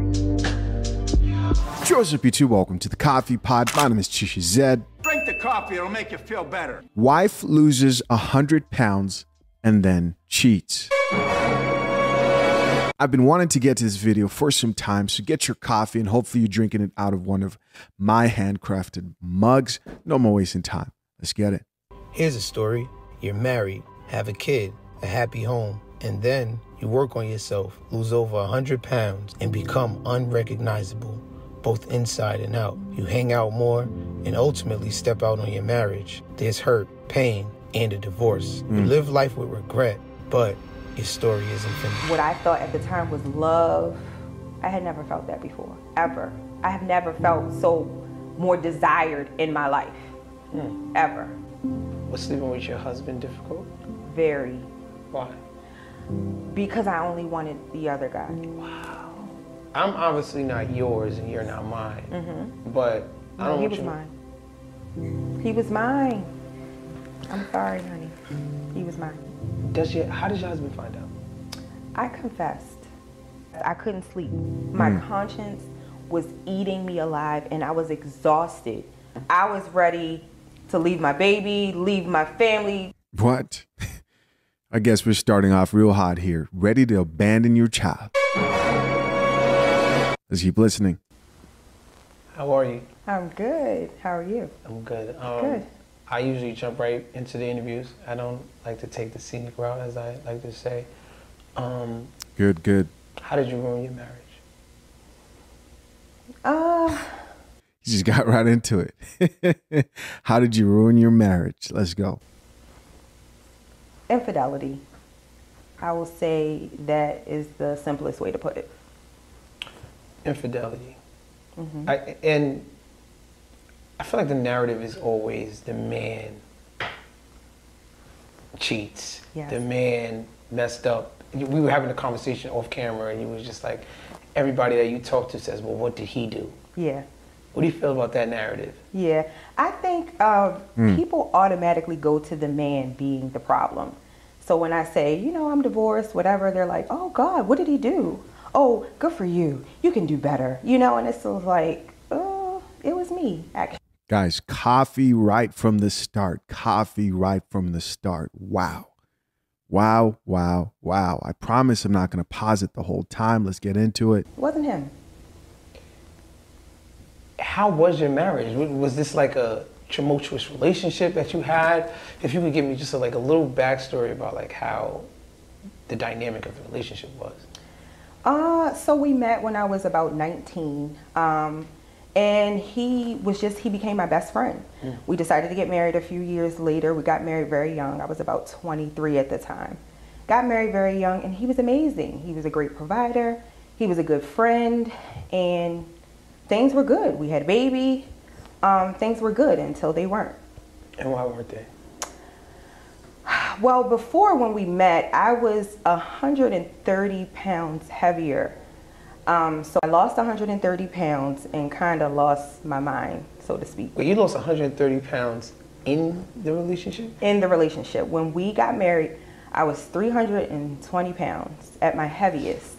Joseph B2, welcome to the Coffee Pod. My name is Chisha Zed. Drink the coffee, it'll make you feel better. Wife loses 100 pounds and then cheats. I've been wanting to get to this video for some time, so get your coffee and hopefully you're drinking it out of one of my handcrafted mugs. No more wasting time. Let's get it. Here's a story. You're married, have a kid, a happy home, and then you work on yourself, lose over 100 pounds, and become unrecognizable, both inside and out. You hang out more and ultimately step out on your marriage. There's hurt, pain, and a divorce. You live life with regret, but your story isn't finished. What I thought at the time was love, I had never felt that before, ever. I have never felt so more desired in my life, ever. Was sleeping with your husband difficult? Very. Why? Because I only wanted the other guy. Wow. I'm obviously not yours and you're not mine, but I don't want you... He was mine. He was mine. I'm sorry, honey. He was mine. How does your husband find out? I confessed. I couldn't sleep. My conscience was eating me alive and I was exhausted. I was ready to leave my baby, leave my family. What? I guess we're starting off real hot here. Ready to abandon your child. Let's keep listening. How are you? I'm good. How are you? I'm good. Good. I usually jump right into the interviews. I don't like to take the scenic route, as I like to say. Good. How did you ruin your marriage? You just got right into it. How did you ruin your marriage? Let's go. Infidelity. I will say that is the simplest way to put it. Infidelity. And I feel like the narrative is always the man cheats. Yes. The man messed up. We were having a conversation off camera and you was just like, everybody that you talk to says, well, what did he do? Yeah. What do you feel about that narrative? Yeah. I think people automatically go to the man being the problem. So when I say, you know, I'm divorced, whatever, they're like, oh, God, what did he do? Oh, good for you. You can do better. You know, and it's sort of like, oh, it was me, actually. Guys, coffee right from the start. Coffee right from the start. Wow. Wow. I promise I'm not going to pause it the whole time. Let's get into it. It wasn't him. How was your marriage? Was this like a tumultuous relationship that you had? If you could give me just a little backstory about like how the dynamic of the relationship was. So we met when I was about 19. And he became my best friend. We decided to get married a few years later. We got married very young. I was about 23 at the time. Got married very young and he was amazing. He was a great provider. He was a good friend and things were good. We had a baby. Things were good until they weren't. And why weren't they? Well, before when we met, I was 130 pounds heavier. So I lost 130 pounds and kind of lost my mind, so to speak. Well, you lost 130 pounds in the relationship? In the relationship. When we got married, I was 320 pounds at my heaviest.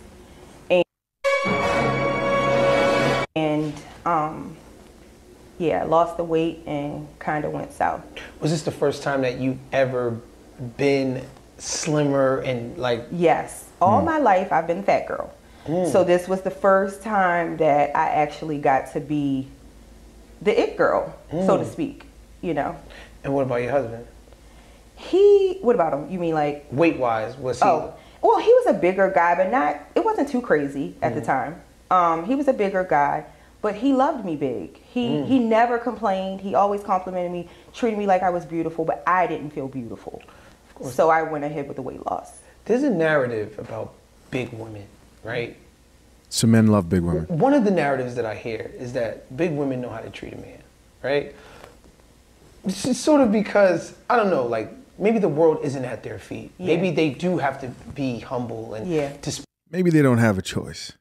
Yeah, lost the weight and kind of went south. Was this the first time that you've ever been slimmer and like... Yes. All my life, I've been a fat girl. So this was the first time that I actually got to be the it girl, so to speak, you know. And what about your husband? What about him? You mean like... Weight-wise, was he... Oh, well, he was a bigger guy, but it wasn't too crazy at the time. He was a bigger guy, but he loved me big. He never complained. He always complimented me, treated me like I was beautiful, but I didn't feel beautiful. Of course. So I went ahead with the weight loss. There's a narrative about big women, right? So men love big women. One of the narratives that I hear is that big women know how to treat a man, right? It's just sort of because, I don't know, like maybe the world isn't at their feet. Yeah. Maybe they do have to be humble and maybe they don't have a choice.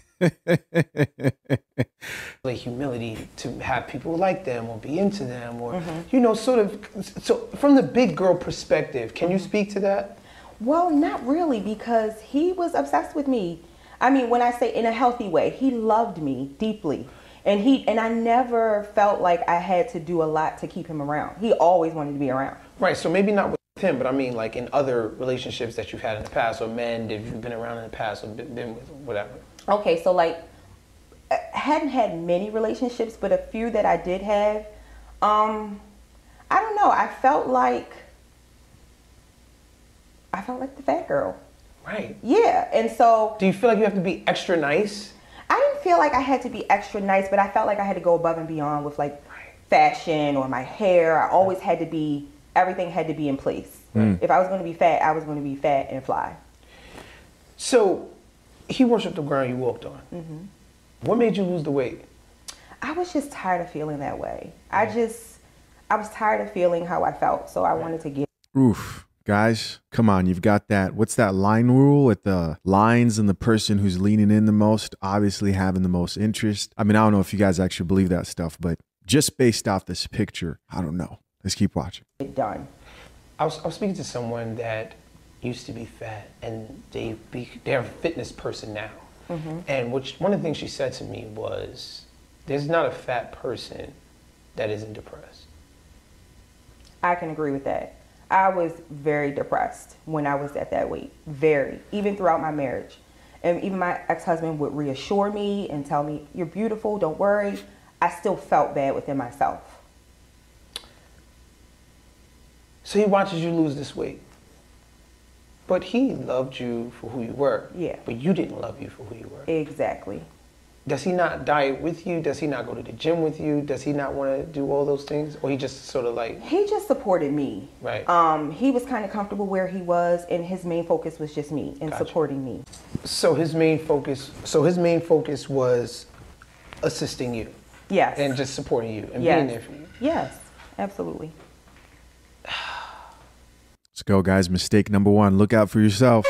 Like humility to have people like them or be into them or, you know, sort of. So from the big girl perspective, can you speak to that? Well, not really, because he was obsessed with me. I mean, when I say in a healthy way, he loved me deeply. And I never felt like I had to do a lot to keep him around. He always wanted to be around. Right, so maybe not with him, but I mean like in other relationships that you've had in the past, or men that you've been around in the past, or been with, whatever. Okay, so like, I hadn't had many relationships, but a few that I did have, I don't know, I felt like the fat girl. Right. Yeah, and so... Do you feel like you have to be extra nice? I didn't feel like I had to be extra nice, but I felt like I had to go above and beyond with like fashion or my hair. I always had to be, everything had to be in place. If I was going to be fat, I was going to be fat and fly. So he worshiped the ground you walked on. What made you lose the weight? I was just tired of feeling that way. I was tired of feeling how I felt, so I wanted to get... Oof. Guys, come on. You've got that. What's that line rule with the lines and the person who's leaning in the most, obviously having the most interest? I mean, I don't know if you guys actually believe that stuff, but just based off this picture, I don't know. Let's keep watching. It done. I was speaking to someone that used to be fat, and they're a fitness person now. And one of the things she said to me was, there's not a fat person that isn't depressed. I can agree with that. I was very depressed when I was at that weight. Very. Even throughout my marriage. And even my ex-husband would reassure me and tell me, you're beautiful, don't worry. I still felt bad within myself. So he watches you lose this weight. But he loved you for who you were. Yeah. But you didn't love you for who you were. Exactly. Does he not diet with you? Does he not go to the gym with you? Does he not want to do all those things? Or he just sort of like... He just supported me. Right. He was kind of comfortable where he was, and his main focus was just me and supporting me. So his main focus was assisting you. Yes. And just supporting you and being there for you. Yes, absolutely. Let's go, guys. Mistake number one. Look out for yourself.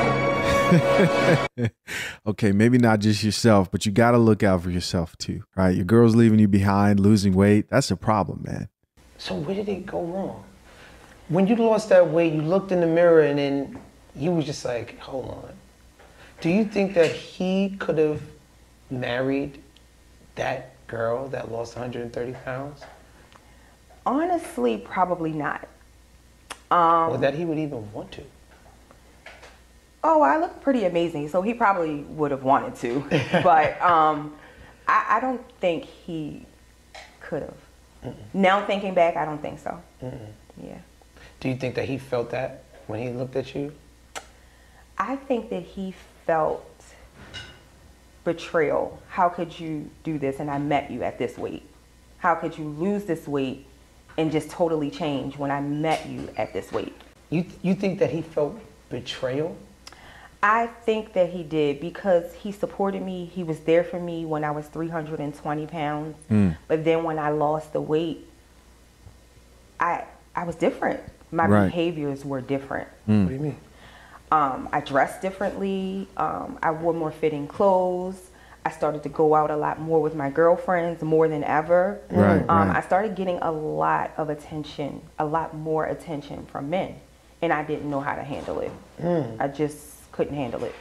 Okay, maybe not just yourself, but you got to look out for yourself too, right? Your girl's leaving you behind, losing weight. That's a problem, man. So where did it go wrong? When you lost that weight, you looked in the mirror and then you was just like, hold on. Do you think that he could have married that girl that lost 130 pounds? Honestly, probably not. Or that he would even want to? Oh, I look pretty amazing, so he probably would have wanted to. But I don't think he could have. Now thinking back, I don't think so. Yeah. Do you think that he felt that when he looked at you? I think that he felt betrayal. How could you do this and I met you at this weight? How could you lose this weight and just totally change when I met you at this weight? You think that he felt betrayal? I think that he did because he supported me. He was there for me when I was 320 pounds. But then when I lost the weight, I was different. My behaviors were different. What do you mean? I dressed differently. I wore more fitting clothes. I started to go out a lot more with my girlfriends more than ever. I started getting a lot of attention, a lot more attention from men. And I didn't know how to handle it. I just couldn't handle it.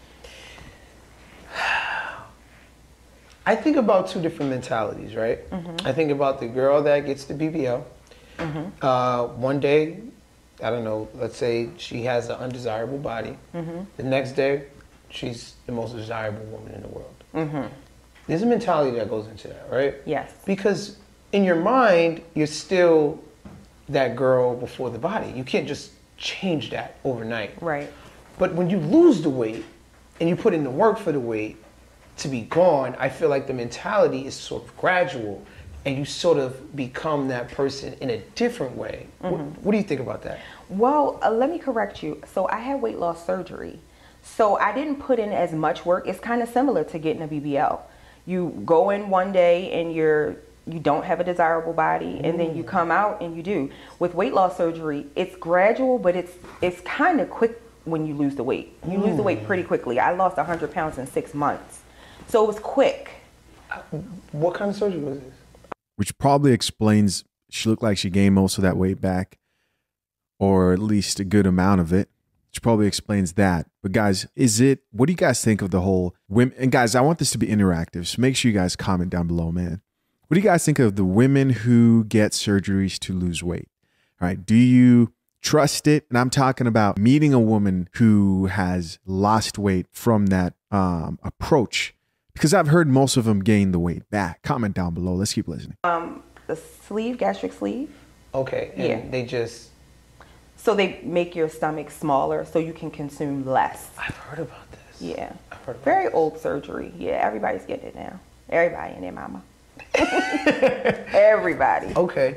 I think about two different mentalities, right? I think about the girl that gets the BBL. One day, I don't know, let's say she has an undesirable body. The next day, she's the most desirable woman in the world. There's a mentality that goes into that, right? Yes. Because in your mind, you're still that girl before the body. You can't just change that overnight. Right. But when you lose the weight and you put in the work for the weight to be gone, I feel like the mentality is sort of gradual and you sort of become that person in a different way. What do you think about that? Well, let me correct you. So I had weight loss surgery. So I didn't put in as much work. It's kind of similar to getting a BBL. You go in one day and you don't have a desirable body, and then you come out and you do. With weight loss surgery, it's gradual, but it's kind of quick when you lose the weight. You lose the weight pretty quickly. I lost 100 pounds in 6 months. So it was quick. What kind of surgery was this? Which probably explains she looked like she gained most of that weight back, or at least a good amount of it. Which probably explains that. But guys, what do you guys think of the whole women? And guys, I want this to be interactive. So make sure you guys comment down below, man. What do you guys think of the women who get surgeries to lose weight? All right. Do you trust it? And I'm talking about meeting a woman who has lost weight from that approach, because I've heard most of them gain the weight back. Comment down below. Let's keep listening. The sleeve, gastric sleeve. Okay. And they just... So they make your stomach smaller so you can consume less. I've heard about this. Yeah. I've heard about Very old surgery. Yeah, everybody's getting it now. Everybody and their mama. Everybody. Okay.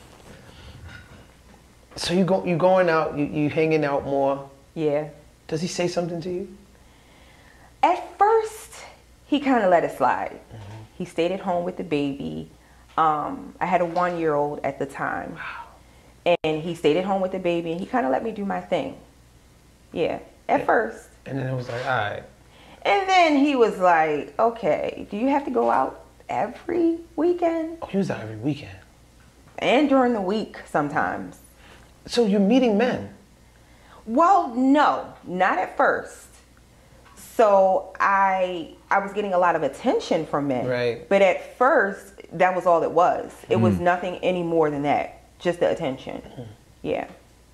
So you going out, you hanging out more. Yeah. Does he say something to you? At first, he kind of let it slide. He stayed at home with the baby. I had a 1-year-old at the time. Wow. And he stayed at home with the baby, and he kind of let me do my thing. Yeah, at first. And then it was like, all right. And then he was like, okay, do you have to go out every weekend? Oh, he was out every weekend. And during the week sometimes. So you're meeting men? Well, no, not at first. So I was getting a lot of attention from men. Right. But at first, that was all it was. It was nothing any more than that. Just the attention. Yeah.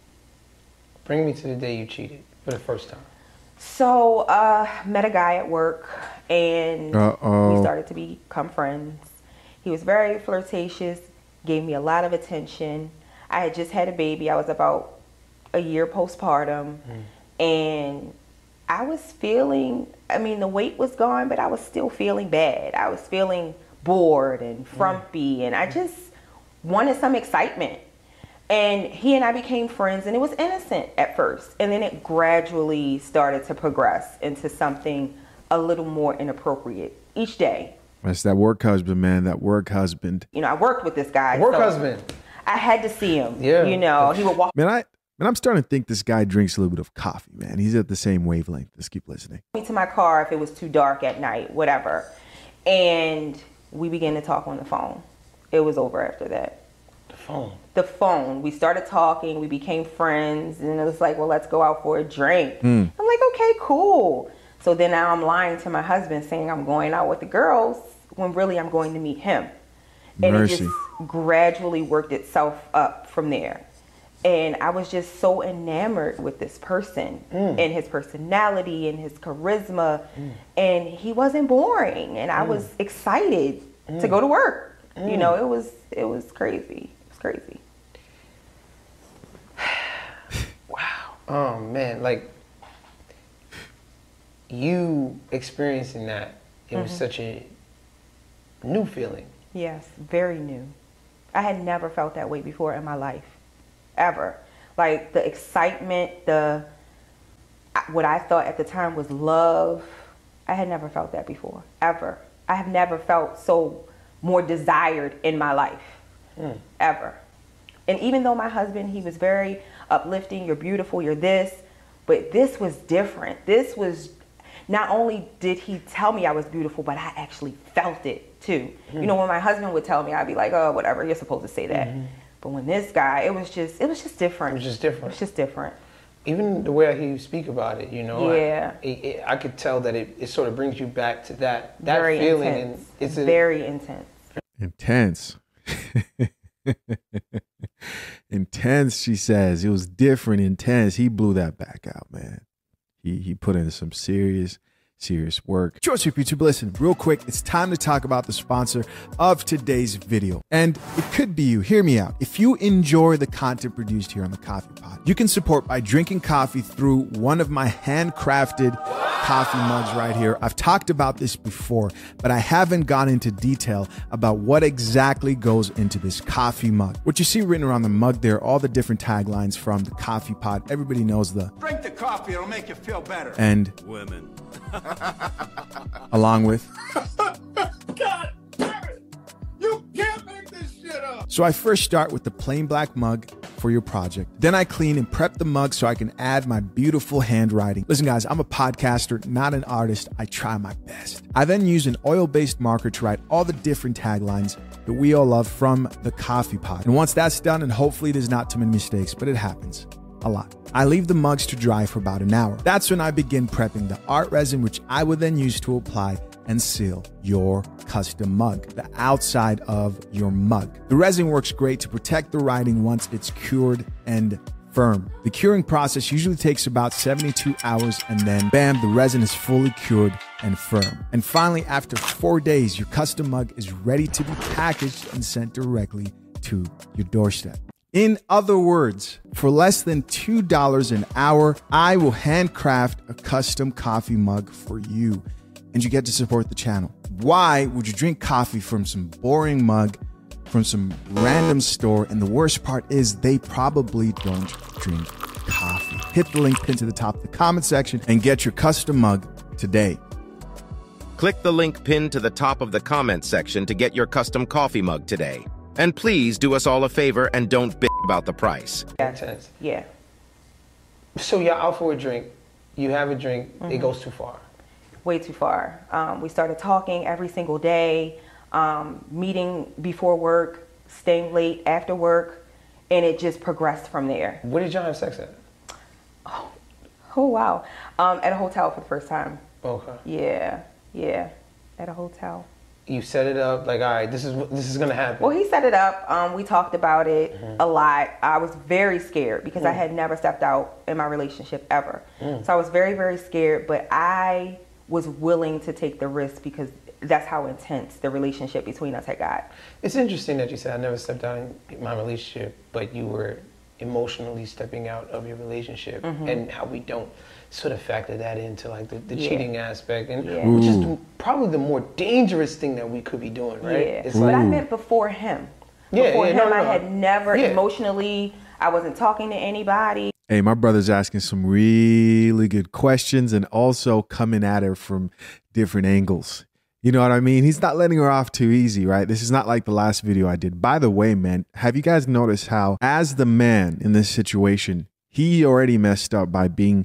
Bring me to the day you cheated for the first time. So, met a guy at work, and we started to become friends. He was very flirtatious, gave me a lot of attention. I had just had a baby. I was about a year postpartum, and I was feeling, the weight was gone, but I was still feeling bad. I was feeling bored and frumpy, and I just wanted some excitement. And he and I became friends, and it was innocent at first. And then it gradually started to progress into something a little more inappropriate each day. That's that work husband, man. That work husband. I worked with this guy. Work husband. I had to see him. Yeah. He would walk I'm starting to think this guy drinks a little bit of coffee, man. He's at the same wavelength. Let's keep listening. me to my car if it was too dark at night, whatever. And we began to talk on the phone. It was over after that. The phone. We started talking. We became friends. And it was like, well, let's go out for a drink. I'm like, okay, cool. So then now I'm lying to my husband saying I'm going out with the girls when really I'm going to meet him. And it just gradually worked itself up from there. And I was just so enamored with this person and his personality and his charisma. And he wasn't boring. And I was excited to go to work. It was crazy. Crazy. Wow. Oh man, like you experiencing that, it was such a new feeling. Yes, very new. I had never felt that way before in my life, ever. Like the excitement, what I thought at the time was love. I had never felt that before, ever. I have never felt so more desired in my life. Ever. And even though my husband, he was very uplifting, you're beautiful, you're this, but this was different. This was, not only did he tell me I was beautiful, but I actually felt it too. When my husband would tell me, I'd be like, oh, whatever, you're supposed to say that. But when this guy, it was just different. It was just different. It was just different. Even the way he speak about it, Yeah. I could tell that it sort of brings you back to that Very feeling. intense. And it's very intense. Intense. Intense, she says. It was different, intense. He blew that back out, man. He put in some serious work. Short Sweep YouTube, listen, real quick, it's time to talk about the sponsor of today's video. And it could be you. Hear me out. If you enjoy the content produced here on the Coffee Pod, you can support by drinking coffee through one of my handcrafted coffee mugs right here. I've talked about this before, but I haven't gone into detail about what exactly goes into this coffee mug. What you see written around the mug there, all the different taglines from the Coffee Pod. Everybody knows the Drink the coffee, it'll make you feel better. and Women. along with. God damn it! You can't make this shit up! So I first start with the plain black mug for your project. Then I clean and prep the mug so I can add my beautiful handwriting. Listen guys, I'm a podcaster, not an artist. I try my best. I then use an oil-based marker to write all the different taglines that we all love from the Coffee Pod. And once that's done, and hopefully there's not too many mistakes, but it happens, a lot. I leave the mugs to dry for about an hour. That's when I begin prepping the art resin, which I would then use to apply and seal your custom mug, the outside of your mug. The resin works great to protect the writing once it's cured and firm. The curing process usually takes about 72 hours, and then bam, the resin is fully cured and firm. And finally, after 4 days, your custom mug is ready to be packaged and sent directly to your doorstep. In other words, for less than $2 an hour, I will handcraft a custom coffee mug for you, and you get to support the channel. Why would you drink coffee from some boring mug from some random store? And the worst part is they probably don't drink coffee. Hit the link pinned to the top of the comment section and get your custom mug today. Click the link pinned to the top of the comment section to get your custom coffee mug today. And please do us all a favor and don't bitch about the price. Intense. Yeah. So you're out for a drink, you have a drink, it goes too far. Way too far. We started talking every single day, meeting before work, staying late after work, and it just progressed from there. Where did y'all have sex at? Oh wow. At a hotel for the first time. Okay. Yeah. At a hotel. You set it up like, all right, this is gonna happen. Well, he set it up. We talked about it a lot. I was very scared because I had never stepped out in my relationship ever. So I was very, very scared, but I was willing to take the risk because that's how intense the relationship between us had got. It's interesting that you said I never stepped out in my relationship, but you were emotionally stepping out of your relationship, and how we don't sort of factor that into like the cheating aspect, and which is probably the more dangerous thing that we could be doing, right? Yeah. It's But I meant before him. Before him, I had never emotionally, I wasn't talking to anybody. Hey, my brother's asking some really good questions and also coming at her from different angles. You know what I mean? He's not letting her off too easy, right? This is not like the last video I did. By the way, man, have you guys noticed how, as the man in this situation, he already messed up by being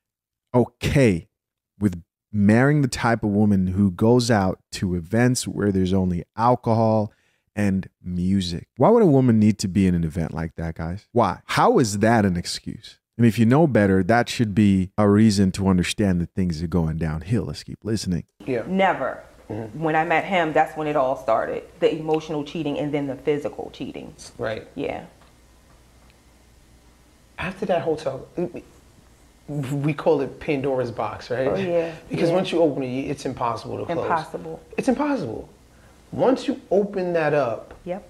okay with marrying the type of woman who goes out to events where there's only alcohol and music? Why would a woman need to be in an event like that, guys? Why? How is that an excuse? I mean, if you know better, that should be a reason to understand that things are going downhill. Let's keep listening. Yeah. Never. When I met him, that's when it all started. The emotional cheating and then the physical cheating. Right. Yeah. After that hotel, we call it Pandora's box, right? Oh, yeah. Because once you open it, it's impossible to close. Impossible. It's impossible. Once you open that up, Yep.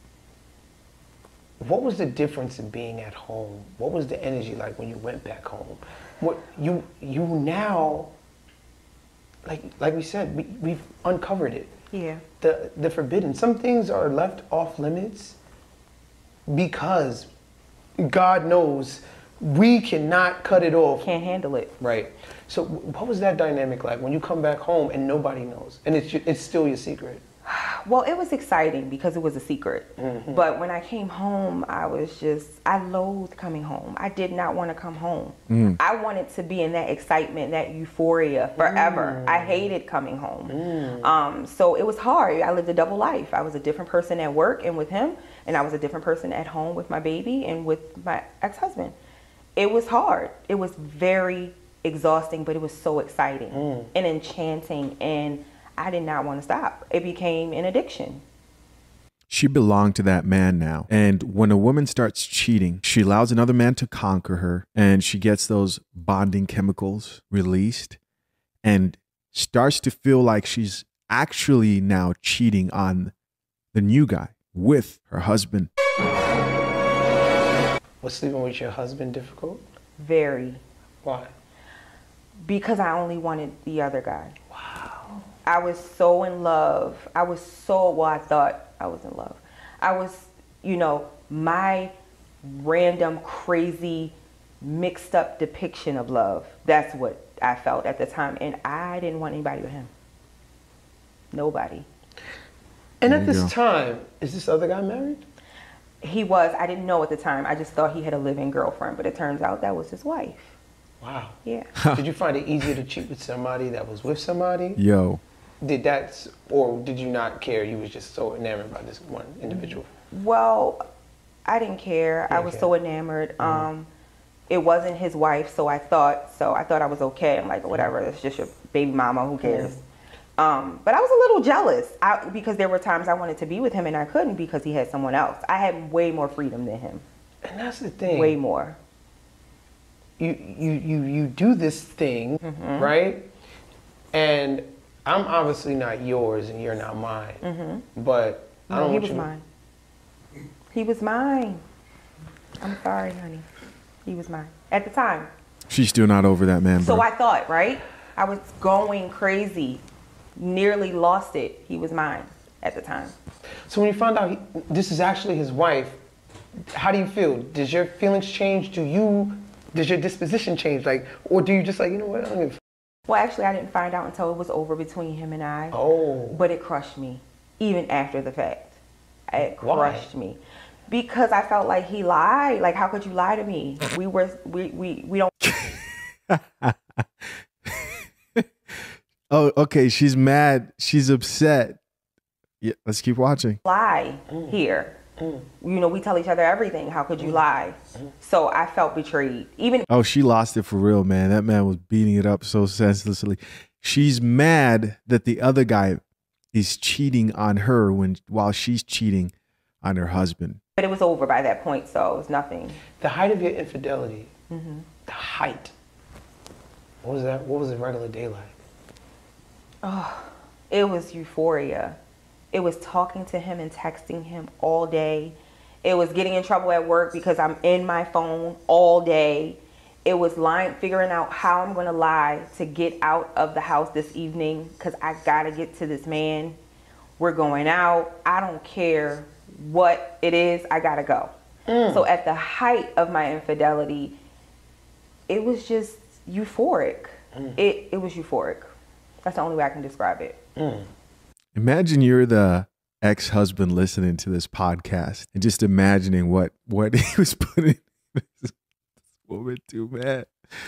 what was the difference in being at home? What was the energy like when you went back home? What you now, like we said, we've uncovered it. Yeah. The forbidden. Some things are left off limits because God knows we cannot cut it off. Can't handle it. Right. So what was that dynamic like when you come back home and nobody knows and it's still your secret? Well, it was exciting because it was a secret. But when I came home, I loathed coming home. I did not want to come home. I wanted to be in that excitement, that euphoria forever. I hated coming home. So it was hard. I lived a double life. I was a different person at work and with him, and I was a different person at home with my baby and with my ex-husband. It was hard. It was very exhausting, but it was so exciting and enchanting, and I did not want to stop. It became an addiction. She belonged to that man now. And when a woman starts cheating, she allows another man to conquer her, and she gets those bonding chemicals released and starts to feel like she's actually now cheating on the new guy with her husband. Was sleeping with your husband difficult? Very. Why? Because I only wanted the other guy. Wow. I was so in love. I thought I was in love. I was, my random, crazy, mixed up depiction of love. That's what I felt at the time. And I didn't want anybody with him. Nobody. And at this time, is this other guy married? He was. I didn't know at the time. I just thought he had a living girlfriend, but it turns out that was his wife. Wow. Yeah. Did you find it easier to cheat with somebody that was with somebody? Yo. Or did you not care? You was just so enamored by this one individual? Well, I didn't care. I was so enamored. it wasn't his wife, so I thought I was okay. I'm like, whatever, it's just your baby mama, who cares? But I was a little jealous because there were times I wanted to be with him and I couldn't because he had someone else. I had way more freedom than him. And that's the thing. Way more. You do this thing, right? And I'm obviously not yours and you're not mine. But I don't want he was you mine. He was mine. I'm sorry, honey. He was mine. At the time. She's still not over that man, bro. So I thought, right? I was going crazy. Nearly lost it. He was mine at the time. So when you found out this is actually his wife, how do you feel? Does your feelings change? Does your disposition change? Like, or do you just like, you know what? I don't give a Well, actually, I didn't find out until it was over between him and I. Oh. But it crushed me, even after the fact. It Why? crushed me. Because I felt like he lied. Like, how could you lie to me? We don't Oh, okay. She's mad. She's upset. Yeah, let's keep watching. lie here. You know, we tell each other everything. How could you lie? So I felt betrayed. Even Oh, she lost it for real, man. That man was beating it up so senselessly. She's mad that the other guy is cheating on her while she's cheating on her husband. but it was over by that point, so it was nothing. The height of your infidelity, the height. What was that? What was a regular day like? It was euphoria. It was talking to him and texting him all day. It was getting in trouble at work because I'm in my phone all day. It was figuring out how I'm going to lie to get out of the house this evening because I got to get to this man. We're going out. I don't care what it is. I got to go. So at the height of my infidelity, it was just euphoric. It was euphoric. That's the only way I can describe it. Imagine you're the ex-husband listening to this podcast and just imagining what he was putting this woman to, man.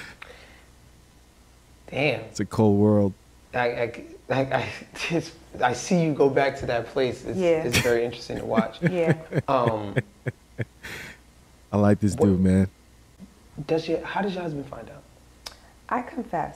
Damn. It's a cold world. I see you go back to that place. It's very interesting to watch. Yeah. I like this dude, man. How does your husband find out? I confessed.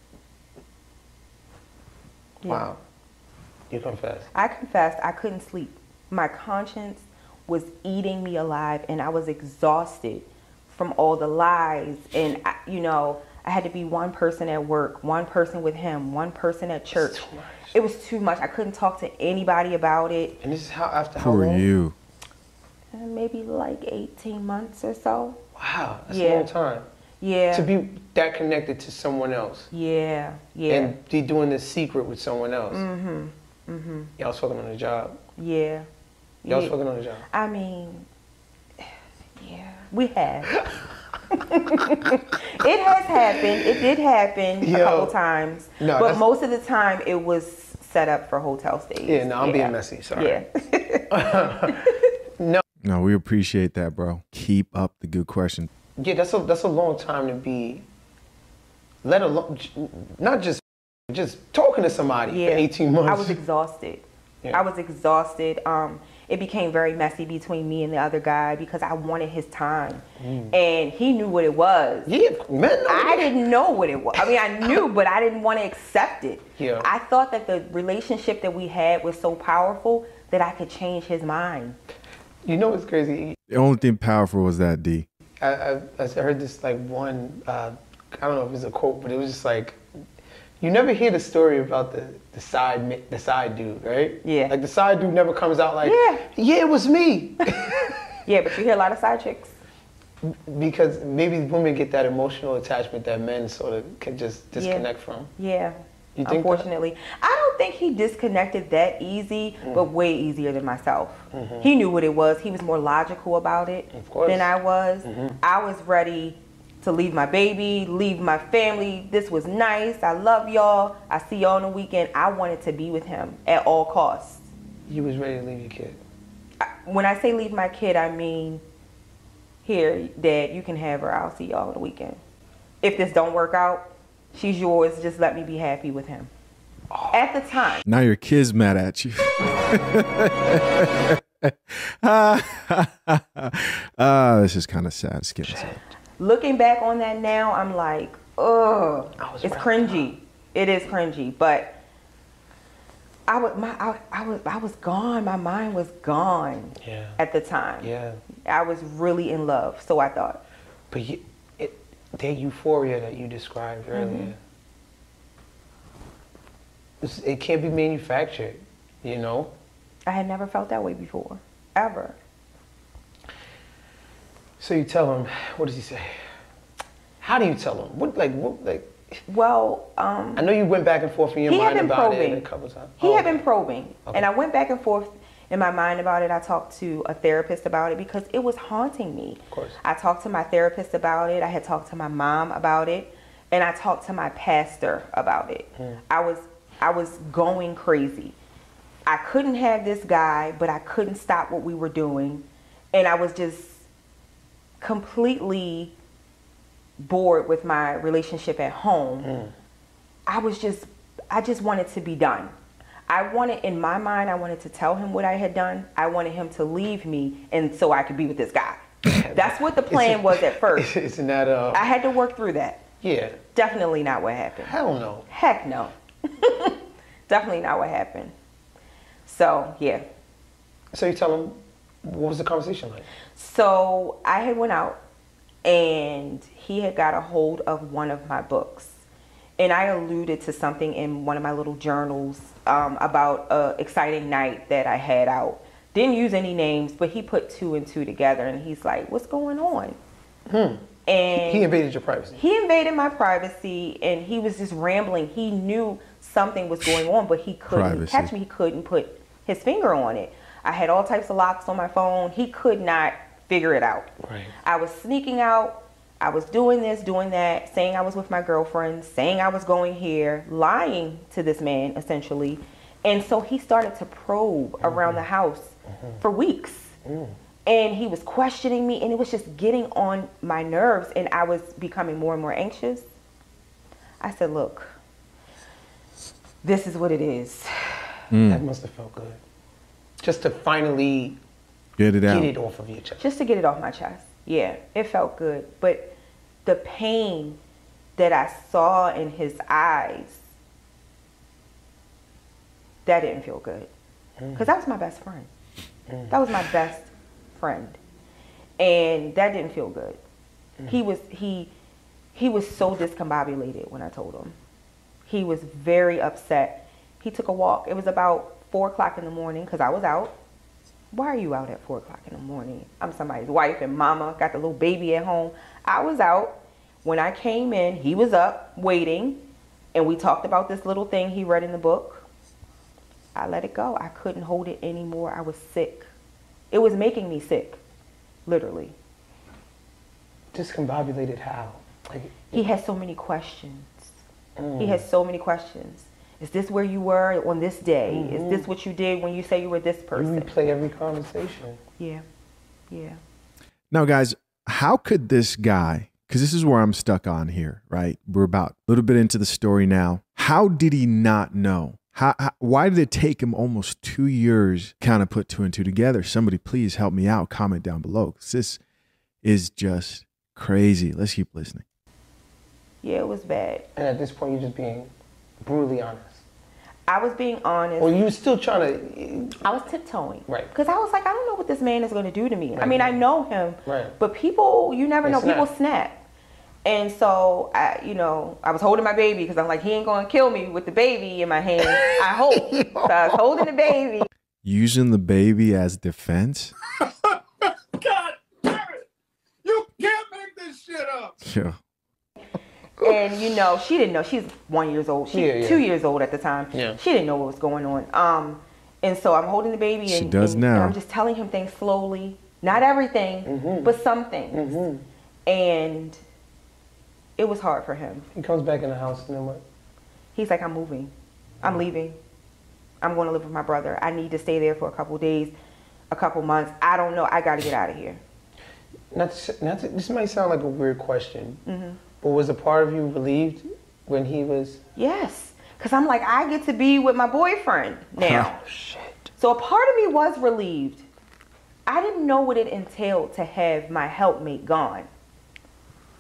Yeah. Wow. You confessed. I confessed. I couldn't sleep. My conscience was eating me alive, and I was exhausted from all the lies. And, I had to be one person at work, one person with him, one person at church. It's too much. It was too much. I couldn't talk to anybody about it. And this is after how Who are long? you? Maybe like 18 months or so. Wow, that's Yeah. a long time. Yeah. To be that connected to someone else. Yeah. And be doing this secret with someone else. Y'all was fucking on the job. Yeah. Y'all was fucking on the job. I mean, yeah, we have. It has happened. It did happen a couple times. No, but most of the time it was set up for hotel stays. Yeah, no, I'm being messy. Sorry. Yeah. No, we appreciate that, bro. Keep up the good question. Yeah, that's a long time to be, let alone, not just talking to somebody for 18 months. I was exhausted. Yeah. I was exhausted. It became very messy between me and the other guy because I wanted his time. And he knew what it was. Yeah, man. I didn't know what it was. I mean, I knew, but I didn't want to accept it. Yeah. I thought that the relationship that we had was so powerful that I could change his mind. You know what's crazy? The only thing powerful was that, D. I heard this like one, I don't know if it's a quote, but it was just like, you never hear the story about the side dude, right? Yeah. Like the side dude never comes out like, Yeah. it was me. Yeah, but you hear a lot of side chicks. Because maybe women get that emotional attachment that men sort of can just disconnect from. Yeah. You think Unfortunately. I don't think he disconnected that easy, but way easier than myself. He knew what it was. He was more logical about it than I was. I was ready to leave my baby, leave my family. This was nice. I love y'all. I see y'all on the weekend. I wanted to be with him at all costs. You was ready to leave your kid. When I say leave my kid, I mean, here, Dad, you can have her. I'll see y'all on the weekend. If this don't work out, she's yours. Just let me be happy with him. At the time. Now your kid's mad at you. This is kind of sad. It's getting sad. Looking back on that now, I'm like, ugh, it's right. cringy. It is cringy, but I was gone. My mind was gone at the time. Yeah. I was really in love, so I thought. But that euphoria that you described earlier, it can't be manufactured, you know? I had never felt that way before, ever. So you tell him, what does he say? How do you tell him? Well, I know you went back and forth in your mind about it a couple times. He had been probing, and I went back and forth in my mind about it. I talked to a therapist about it because it was haunting me. Of course. I talked to my therapist about it. I had talked to my mom about it, and I talked to my pastor about it. I was going crazy. I couldn't have this guy, but I couldn't stop what we were doing, and I was just completely bored with my relationship at home. I just wanted to be done. In my mind, I wanted to tell him what I had done. I wanted him to leave me, and so I could be with this guy. That's what the plan was at first. Isn't that I had to work through that. Yeah. Definitely not what happened. Hell no. Heck no. Definitely not what happened. So, yeah. So you tell him, what was the conversation like? So I had went out, and he had got a hold of one of my books. And I alluded to something in one of my little journals about an exciting night that I had out. Didn't use any names, but he put 2 and 2 together, and he's like, what's going on? And he invaded your privacy. He invaded my privacy, and he was just rambling. He knew something was going on, but he couldn't catch me. He couldn't put his finger on it. I had all types of locks on my phone. He could not figure it out. Right. I was sneaking out. I was doing this, doing that, saying I was with my girlfriend, saying I was going here, lying to this man, essentially. And so he started to probe around the house for weeks. And he was questioning me, and it was just getting on my nerves, and I was becoming more and more anxious. I said, look, this is what it is. That must have felt good. Just to finally get it off of your chest. Just to get it off my chest. Yeah, it felt good. But the pain that I saw in his eyes, that didn't feel good. Because that was my best friend. That was my best friend. And that didn't feel good. He was so discombobulated when I told him. He was very upset. He took a walk. It was about 4 o'clock in the morning because I was out. Why are you out at 4 o'clock in the morning? I'm somebody's wife and mama, got the little baby at home. I was out. When I came in, he was up waiting, and we talked about this little thing he read in the book. I let it go. I couldn't hold it anymore. I was sick. It was making me sick, literally. Discombobulated how? He had so many questions. He had so many questions. Is this where you were on this day? Is this what you did when you say you were this person? You replay every conversation. Yeah. Yeah. Now, guys, how could this guy, because this is where I'm stuck on here, right? We're about a little bit into the story now. How did he not know? Why did it take him almost 2 years kind of put 2 and 2 together? Somebody please help me out. Comment down below. 'Cause this is just crazy. Let's keep listening. Yeah, it was bad. And at this point, you're just being brutally honest. I was being honest. Or you were still trying to... I was tiptoeing. Right. Because I was like, I don't know what this man is going to do to me. Right. I mean, I know him. Right. But people, you never know. Snap. People snap. And so, I was holding my baby because I'm like, he ain't going to kill me with the baby in my hand. I hope. So I was holding the baby. Using the baby as defense? God damn it! You can't make this shit up! Yeah. And, she didn't know. She's 1 year old. She's 2 years old at the time. Yeah. She didn't know what was going on. And so I'm holding the baby. She does now. And I'm just telling him things slowly. Not everything, but some things. And it was hard for him. He comes back in the house and then what? He's like, I'm moving. I'm leaving. I'm going to live with my brother. I need to stay there for a couple days, a couple months. I don't know. I got to get out of here. This might sound like a weird question, but was a part of you relieved when he was... Yes. Because I'm like, I get to be with my boyfriend now. Oh, shit. So a part of me was relieved. I didn't know what it entailed to have my helpmate gone.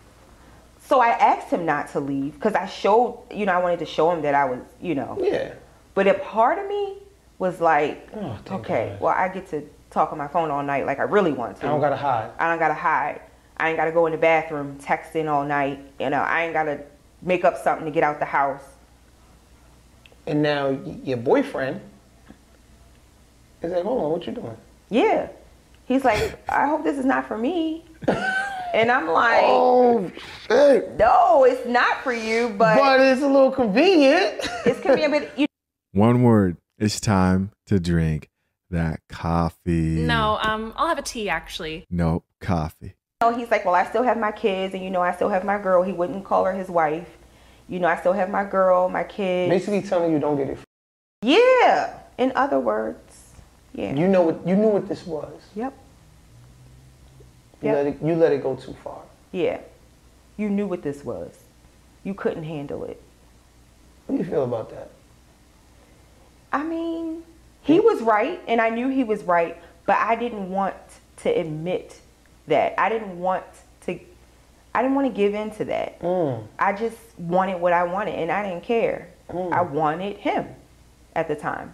So I asked him not to leave because I showed, you know, I wanted to show him that I was, you know. Yeah. But a part of me was like, Oh, thank okay, God. well, I get to talk on my phone all night like I really want to. I don't gotta hide. I don't gotta hide. I ain't gotta go in the bathroom texting all night. You know, I ain't gotta make up something to get out the house. And now your boyfriend is like, hold on, what you doing? Yeah. He's like, I hope this is not for me. And I'm like, Oh, shit. no, it's not for you, But it's a little convenient. it's convenient. But you One word. It's time to drink that coffee. No, I'll have a tea actually. Nope, coffee. know, he's like, well, I still have my kids, and you know, I still have my girl. He wouldn't call her his wife. You know, I still have my girl, my kids. Basically telling you don't get it. Yeah. In other words, yeah. You knew what this was. Yep. You Yep. let it go too far. Yeah. You knew what this was. You couldn't handle it. What do you feel about that? I mean, he was right, and I knew he was right, but I didn't want to admit that. I didn't want to give in to that. I just wanted what I wanted, and I didn't care. I wanted him at the time.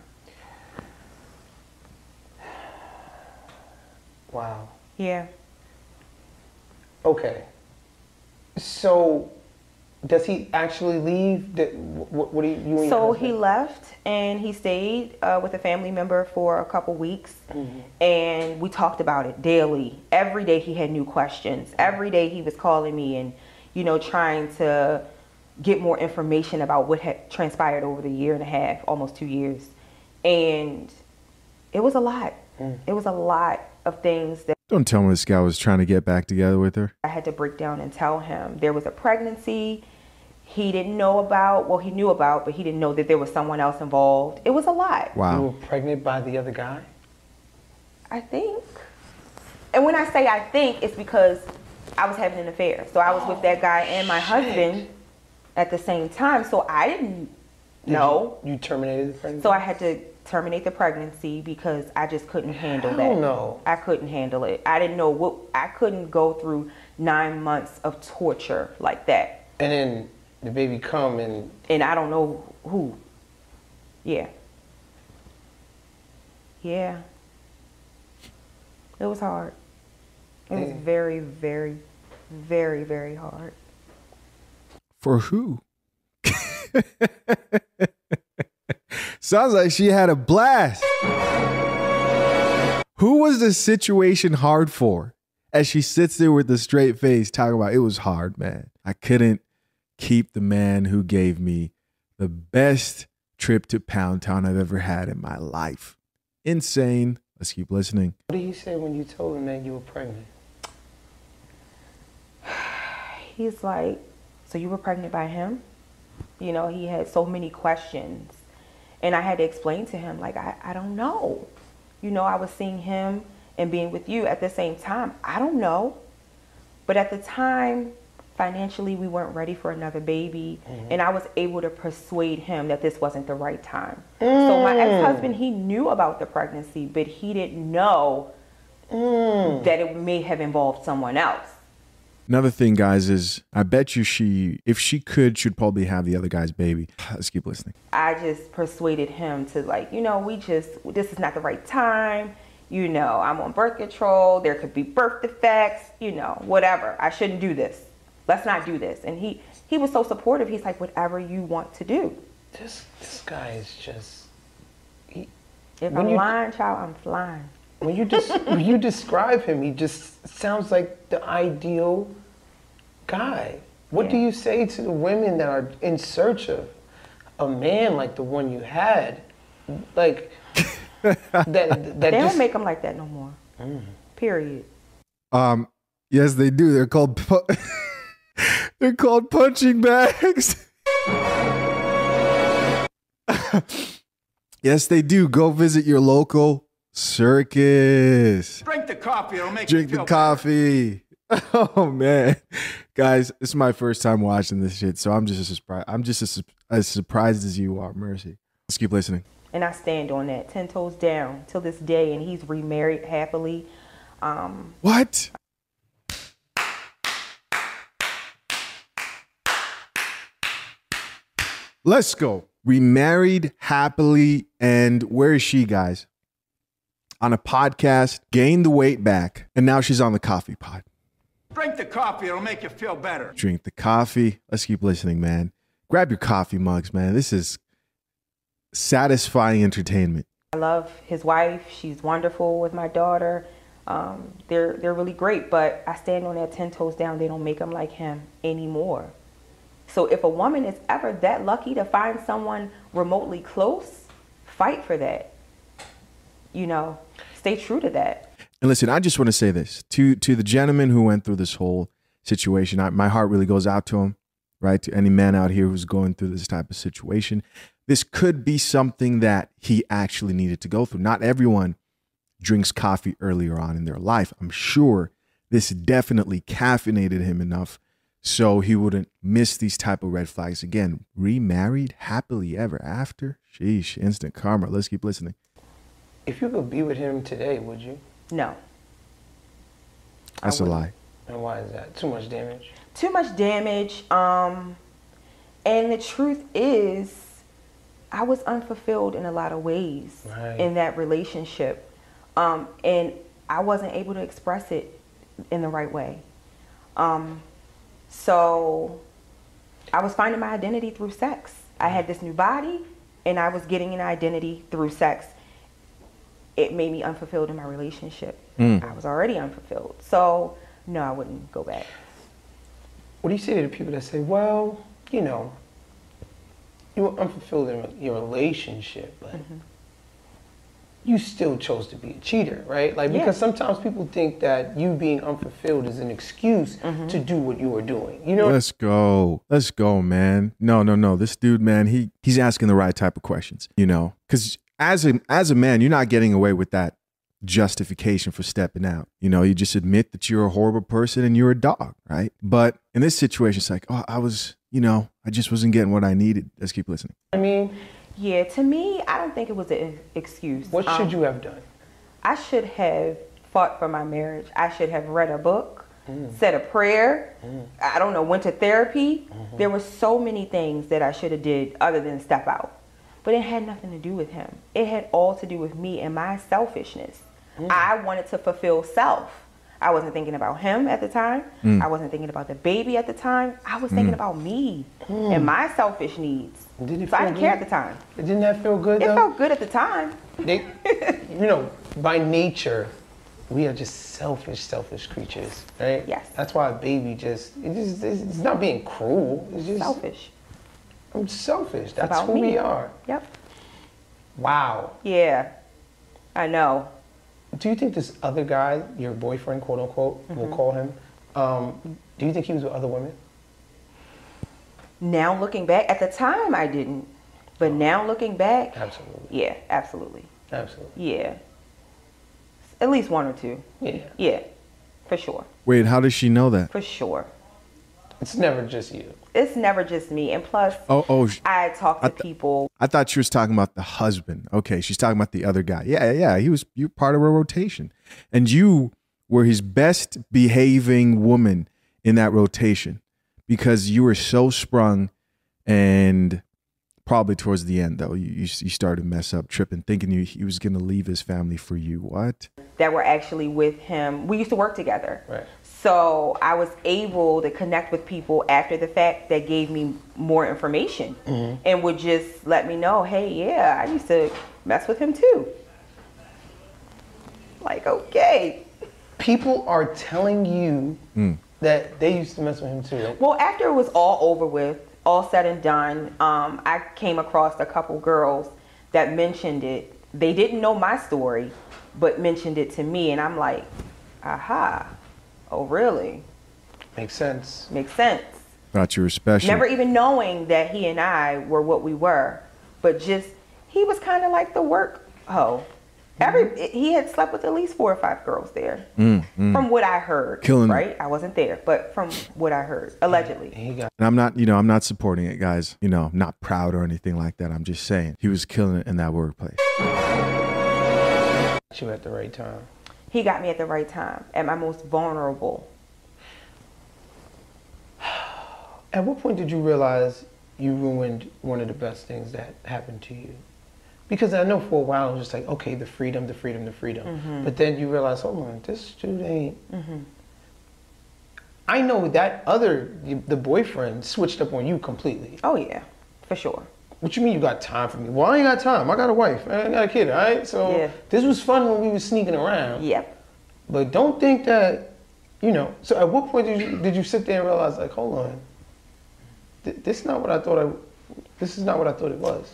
Wow. Yeah. Okay. So, does he actually leave? What do you and your So husband? he left, and he stayed with a family member for a couple weeks, and we talked about it daily. Every day he had new questions. Every day he was calling me and, you know, trying to get more information about what had transpired over the year and a half, almost 2 years. And it was a lot. It was a lot of things that Don't tell me this guy was trying to get back together with her. I had to break down and tell him. There was a pregnancy he didn't know about. Well, he knew about, but he didn't know that there was someone else involved. It was a lot. You Wow. were pregnant by the other guy? I think. And when I say I think, it's because I was having an affair. So I was with that guy and my husband at the same time. So I didn't know. You terminated the pregnancy? So I had to terminate the pregnancy because I just couldn't handle that. Hell no. I couldn't handle it. I didn't know what, I couldn't go through 9 months of torture like that. And then the baby come and And I don't know who. Yeah. Yeah. It was hard. It was very, very, very, very hard. For who? Sounds like she had a blast. Who was the situation hard for? As she sits there with a straight face talking about it was hard, man. I couldn't keep the man who gave me the best trip to Pound Town I've ever had in my life. Insane. Let's keep listening. what did he say when you told him that you were pregnant? He's like, so you were pregnant by him? You know, he had so many questions. And I had to explain to him, like, I don't know. You know, I was seeing him and being with you at the same time. I don't know. But at the time, financially, we weren't ready for another baby. And I was able to persuade him that this wasn't the right time. So my ex-husband, he knew about the pregnancy, but he didn't know that it may have involved someone else. Another thing, guys, is I bet you if she could, she'd probably have the other guy's baby. Let's keep listening. I just persuaded him to, like, you know, this is not the right time. You know, I'm on birth control. There could be birth defects, you know, whatever. I shouldn't do this. Let's not do this. And he was so supportive. He's like, whatever you want to do. This guy is just. If When I'm you- lying, child, I'm flying. When you describe him, he just sounds like the ideal guy. What do Yeah. you say to the women that are in search of a man like the one you had? Like that They just don't make them like that no more. Period. Yes, they do. They're called they're called punching bags. Yes, they do. Go visit your local circus. Drink the coffee. It'll make Drink you the feel coffee. Oh man, guys, this is my first time watching this shit, so I'm just as surprised as you are. Mercy. Let's keep listening. And I stand on that 10 toes down till this day. And he's remarried happily. What? Let's go. Remarried happily. And where is she, guys? On a podcast, gained the weight back, and now she's on the coffee pod. Drink the coffee, it'll make you feel better. Drink the coffee. Let's keep listening, man. Grab your coffee mugs, man. This is satisfying entertainment. I love his wife. She's wonderful with my daughter. They're really great, but I stand on that 10 toes down. They don't make them like him anymore. So if a woman is ever that lucky to find someone remotely close, fight for that. You know, stay true to that. And listen, I just want to say this to the gentleman who went through this whole situation. My heart really goes out to him, right? To any man out here who's going through this type of situation. This could be something that he actually needed to go through. Not everyone drinks coffee earlier on in their life. I'm sure this definitely caffeinated him enough so he wouldn't miss these type of red flags again. Remarried happily ever after? Sheesh, instant karma. Let's keep listening. If you could be with him today, would you? No. That's a lie. And why is that? Too much damage? Too much damage. And the truth is, I was unfulfilled in a lot of ways in that relationship. And I wasn't able to express it in the right way. So I was finding my identity through sex. I had this new body and I was getting an identity through sex. It made me unfulfilled in my relationship. I was already unfulfilled. So no, I wouldn't go back. What do you say to the people that say, well, you know, you were unfulfilled in your relationship, but you still chose to be a cheater, right? Like, because sometimes people think that you being unfulfilled is an excuse to do what you are doing. You know? Let's go. Let's go, man. No. This dude, man, he's asking the right type of questions, you know? Because as a man, you're not getting away with that justification for stepping out. You know, you just admit that you're a horrible person and you're a dog, right? But in this situation, it's like, oh, I just wasn't getting what I needed. Let's keep listening. I mean, yeah, to me, I don't think it was an excuse. What should you have done? I should have fought for my marriage. I should have read a book, said a prayer. I don't know, went to therapy. There were so many things that I should have did other than step out. But it had nothing to do with him. It had all to do with me and my selfishness. I wanted to fulfill self. I wasn't thinking about him at the time. I wasn't thinking about the baby at the time. I was thinking about me and my selfish needs. Did it so I feel didn't care good? at the time. Didn't that feel good, though? It felt good at the time. They, you know, by nature, we are just selfish creatures, right? Yes. That's why a baby it's not being cruel. It's just Selfish. I'm selfish. That's About who me. we are. Yep. Wow. Yeah. I know. Do you think this other guy, your boyfriend, quote unquote, we'll call him, do you think he was with other women? Now looking back, at the time I didn't. But now looking back, Absolutely. yeah, absolutely. Absolutely. Yeah. At least one or two. Yeah. Yeah. For sure. Wait, how does she know that? For sure. It's never just you. It's never just me. And plus, Oh, I talk to people. I thought she was talking about the husband. Okay, she's talking about the other guy. Yeah. You're part of a rotation. And you were his best behaving woman in that rotation because you were so sprung, and probably towards the end, though, you started to mess up, tripping, thinking he was going to leave his family for you. What? That were actually with him. We used to work together. Right. So I was able to connect with people after the fact that gave me more information and would just let me know, hey, yeah, I used to mess with him too. Like, okay. People are telling you that they used to mess with him too. Well, after it was all over with, all said and done, I came across a couple girls that mentioned it. They didn't know my story, but mentioned it to me. And I'm like, aha. Oh, really? Makes sense. Makes sense. Thought you were special. Never even knowing that he and I were what we were, but just he was kind of like the work hoe. He had slept with at least 4 or 5 girls there, from what I heard. Killing it. Right? I wasn't there, but from what I heard, allegedly. And I'm not supporting it, guys. Not proud or anything like that. I'm just saying he was killing it in that workplace. You at the right time. He got me at the right time, at my most vulnerable. At what point did you realize you ruined one of the best things that happened to you? Because I know for a while it was just like, okay, the freedom. But then you realize, hold on, this dude ain't. I know that the boyfriend switched up on you completely. Oh yeah, for sure. What you mean you got time for me? Well, I ain't got time. I got a wife. I ain't got a kid, all right? So this was fun when we was sneaking around. Yep. But don't think that, so at what point did you sit there and realize, like, hold on, this is not what I thought it was?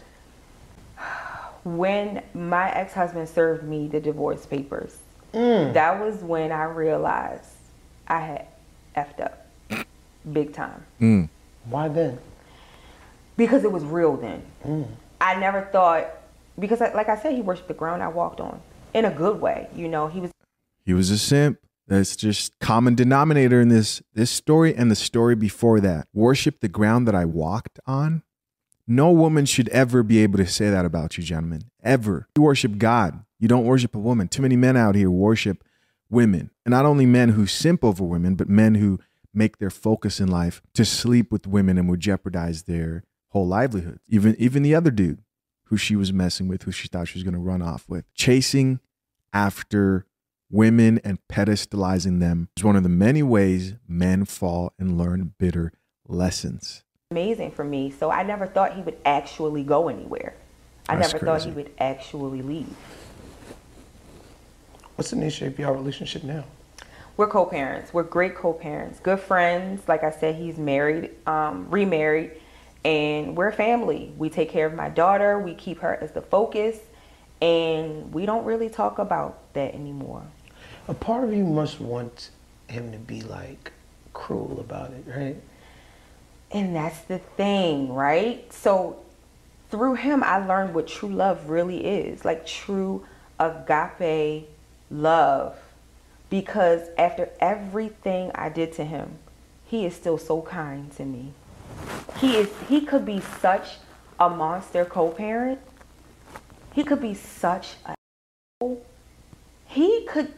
When my ex-husband served me the divorce papers, that was when I realized I had effed up big time. Why then? Because it was real then. I never thought, because like I said, he worshiped the ground I walked on in a good way. He was a simp. That's just common denominator in this story and the story before that. Worship the ground that I walked on. No woman should ever be able to say that about you, gentlemen. Ever. You worship God. You don't worship a woman. Too many men out here worship women. And not only men who simp over women, but men who make their focus in life to sleep with women and would jeopardize their whole livelihood. Even the other dude who she was messing with, who she thought she was going to run off with. Chasing after women and pedestalizing them is one of the many ways men fall and learn bitter lessons. Amazing for me. So I never thought he would actually go anywhere. I never thought he would actually leave. What's the nature of your relationship now? We're co-parents. We're great co-parents. Good friends. Like I said, he's married, remarried, and we're family. We take care of my daughter. We keep her as the focus, and we don't really talk about that anymore. A part of you must want him to be like cruel about it, right? And that's the thing, right? So through him, I learned what true love really is, like true agape love. Because after everything I did to him, he is still so kind to me. He could be such a monster co-parent. He could be such a... He could...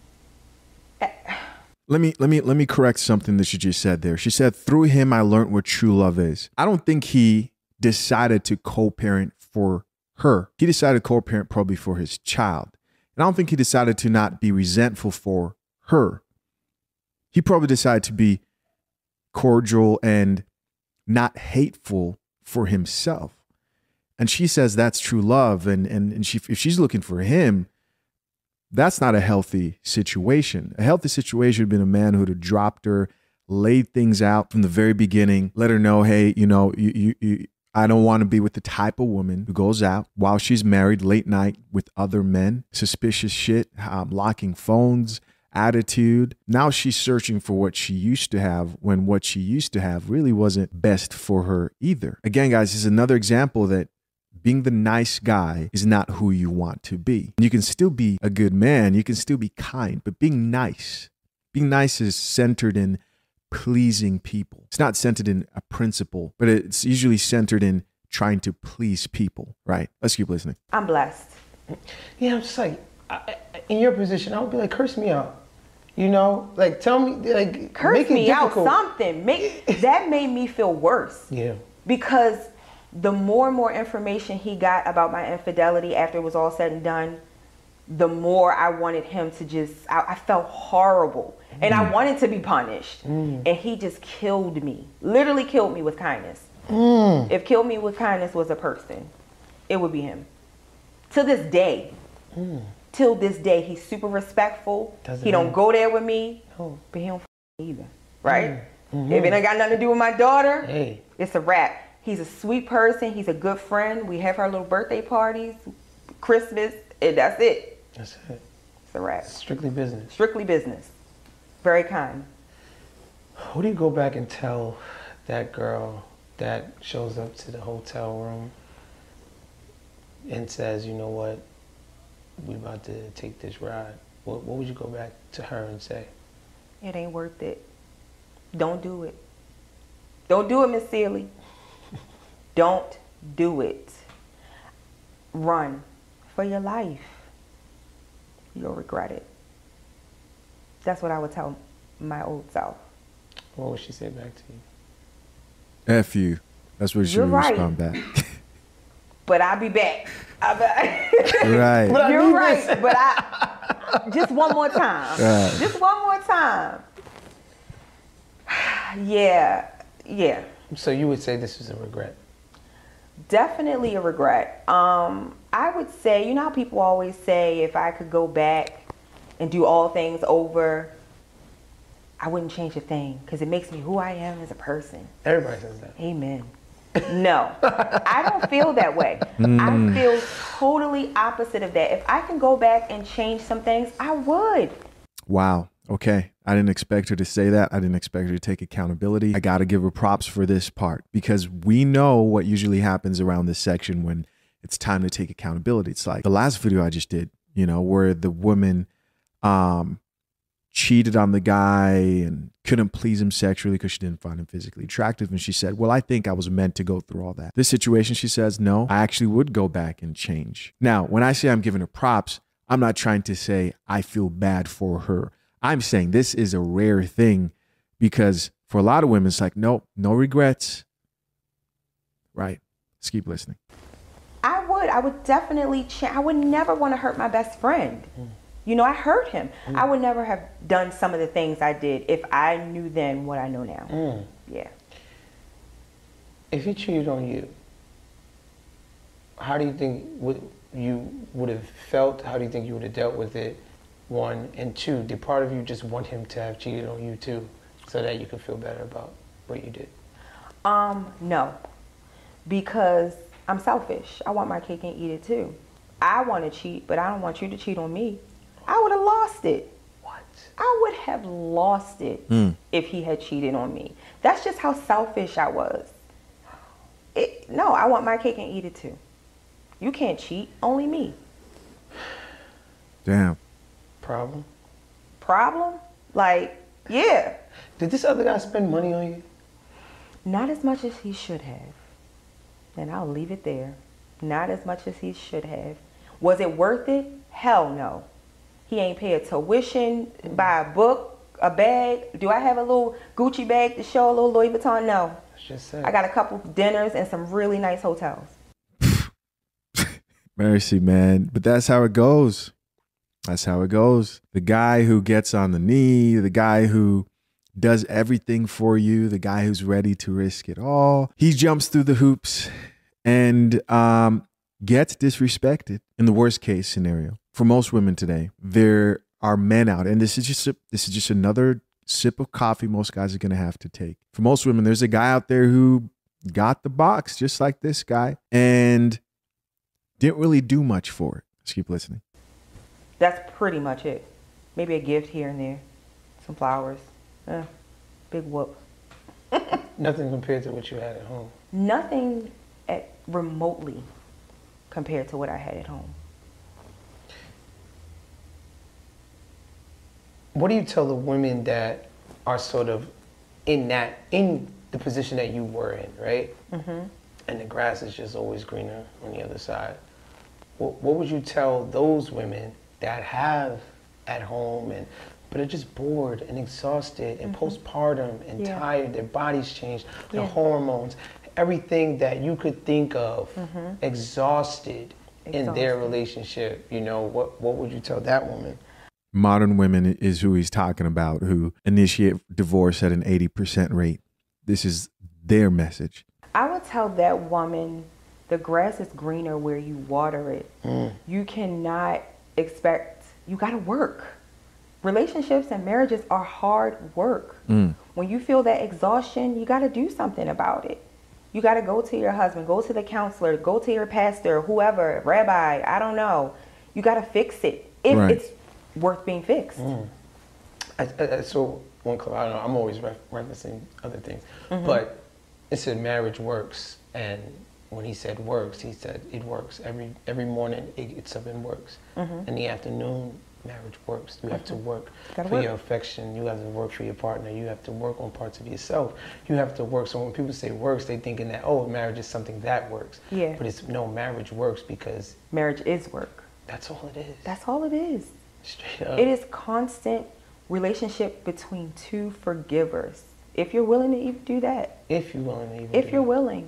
Let me correct something that she just said there. She said, through him, I learned what true love is. I don't think he decided to co-parent for her. He decided to co-parent probably for his child. And I don't think he decided to not be resentful for her. He probably decided to be cordial and not hateful for himself. And she says that's true love. And if she's looking for him, that's not a healthy situation. A healthy situation would have been a man who would have dropped her, laid things out from the very beginning, let her know, hey, I don't want to be with the type of woman who goes out while she's married late night with other men, suspicious shit, locking phones, attitude. Now she's searching for what she used to have when what she used to have really wasn't best for her either. Again, guys, this is another example that being the nice guy is not who you want to be. You can still be a good man. You can still be kind, but being nice is centered in pleasing people. It's not centered in a principle, but it's usually centered in trying to please people, right? Let's keep listening. I'm blessed. Yeah, I'm just like, in your position, I would be like, curse me out. Like tell me, like curse make it me difficult. out something. That made me feel worse. Yeah. Because the more and more information he got about my infidelity after it was all said and done, the more I wanted him to just, I felt horrible. And I wanted to be punished. And he just killed me. Literally killed me with kindness. If killed me with kindness was a person, it would be him. To this day. Till this day, he's super respectful. He don't go there with me. But he don't either. Right? If it ain't got nothing to do with my daughter, it's a wrap. He's a sweet person. He's a good friend. We have our little birthday parties, Christmas, and that's it. That's it. It's a wrap. Strictly business. Strictly business. Very kind. What do you go back and tell that girl that shows up to the hotel room and says, you know what, we about to take this ride? What would you go back to her and say? It ain't worth it. Don't do it. Don't do it, Miss Sealy. Don't do it. Run for your life. You'll regret it. That's what I would tell my old self. What would she say back to you? F you. That's what she You're would right. respond back. But I'll be back. Right. You're right, but I just one more time. Right. Just one more time. Yeah. So you would say this is a regret? Definitely a regret. I would say, you know how people always say, if I could go back and do all things over, I wouldn't change a thing because it makes me who I am as a person. Everybody says that. Amen. No, I don't feel that way. I feel totally opposite of that. If I can go back and change some things, I would. Wow. Okay. I didn't expect her to say that. I didn't expect her to take accountability. I got to give her props for this part because we know what usually happens around this section when it's time to take accountability. It's like the last video I just did, you know, where the woman cheated on the guy and couldn't please him sexually because she didn't find him physically attractive. And she said, well, I think I was meant to go through all that. This situation, she says, no, I actually would go back and change. Now, when I say I'm giving her props, I'm not trying to say I feel bad for her. I'm saying this is a rare thing because for a lot of women, it's like, nope, no regrets. Right. Let's keep listening. I would definitely change. I would never want to hurt my best friend. You know, I hurt him. I would never have done some of the things I did if I knew then what I know now. Yeah. If he cheated on you, how do you think you would have felt? How do you think you would have dealt with it? One, and two, did part of you just want him to have cheated on you too, so that you could feel better about what you did? No, because I'm selfish. I want my cake and eat it too. I want to cheat, but I don't want you to cheat on me. I would have lost it. What? I would have lost it if he had cheated on me. That's just how selfish I was. No, I want my cake and eat it too. You can't cheat, only me. Damn. Problem? Like, yeah. Did this other guy spend money on you? Not as much as he should have. And I'll leave it there. Not as much as he should have. Was it worth it? Hell no. He ain't pay a tuition, buy a book, a bag. Do I have a little Gucci bag to show, a little Louis Vuitton? No. Just saying. I got a couple dinners and some really nice hotels. Mercy, man. But that's how it goes. That's how it goes. The guy who gets on the knee, the guy who does everything for you, the guy who's ready to risk it all, he jumps through the hoops and gets disrespected in the worst case scenario. For most women today, there are men out, and this is just another sip of coffee most guys are going to have to take. For most women, there's a guy out there who got the box just like this guy and didn't really do much for it. Let's keep listening. That's pretty much it. Maybe a gift here and there. Some flowers. Big whoop. Nothing compared to what you had at home. Nothing remotely compared to what I had at home. What do you tell the women that are sort of in the position that you were in, right? Mm-hmm. And the grass is just always greener on the other side. What would you tell those women that have at home but are just bored and exhausted and postpartum and tired, their bodies changed, their hormones, everything that you could think of, exhausted in their relationship, you know, what would you tell that woman? Modern women is who he's talking about, who initiate divorce at an 80% rate. This is their message. I would tell that woman, the grass is greener where you water it. You cannot expect, you got to work. Relationships and marriages are hard work. When you feel that exhaustion, you got to do something about it. You got to go to your husband, go to the counselor, go to your pastor, whoever, rabbi, I don't know. You got to fix it if it's worth being fixed. I saw one clip, I don't know, I'm always referencing other things, but it said marriage works, and when he said works, he said it works. Every morning it gets up and works. In the afternoon, marriage works. You have to work for your affection. You have to work for your partner. You have to work on parts of yourself. You have to work. So when people say works, they thinking that, oh, marriage is something that works. Yeah. But it's no, marriage works because marriage is work. That's all it is. That's all it is. Straight up. It is constant relationship between two forgivers. If you're willing to even do that. If you're willing to even If you're willing.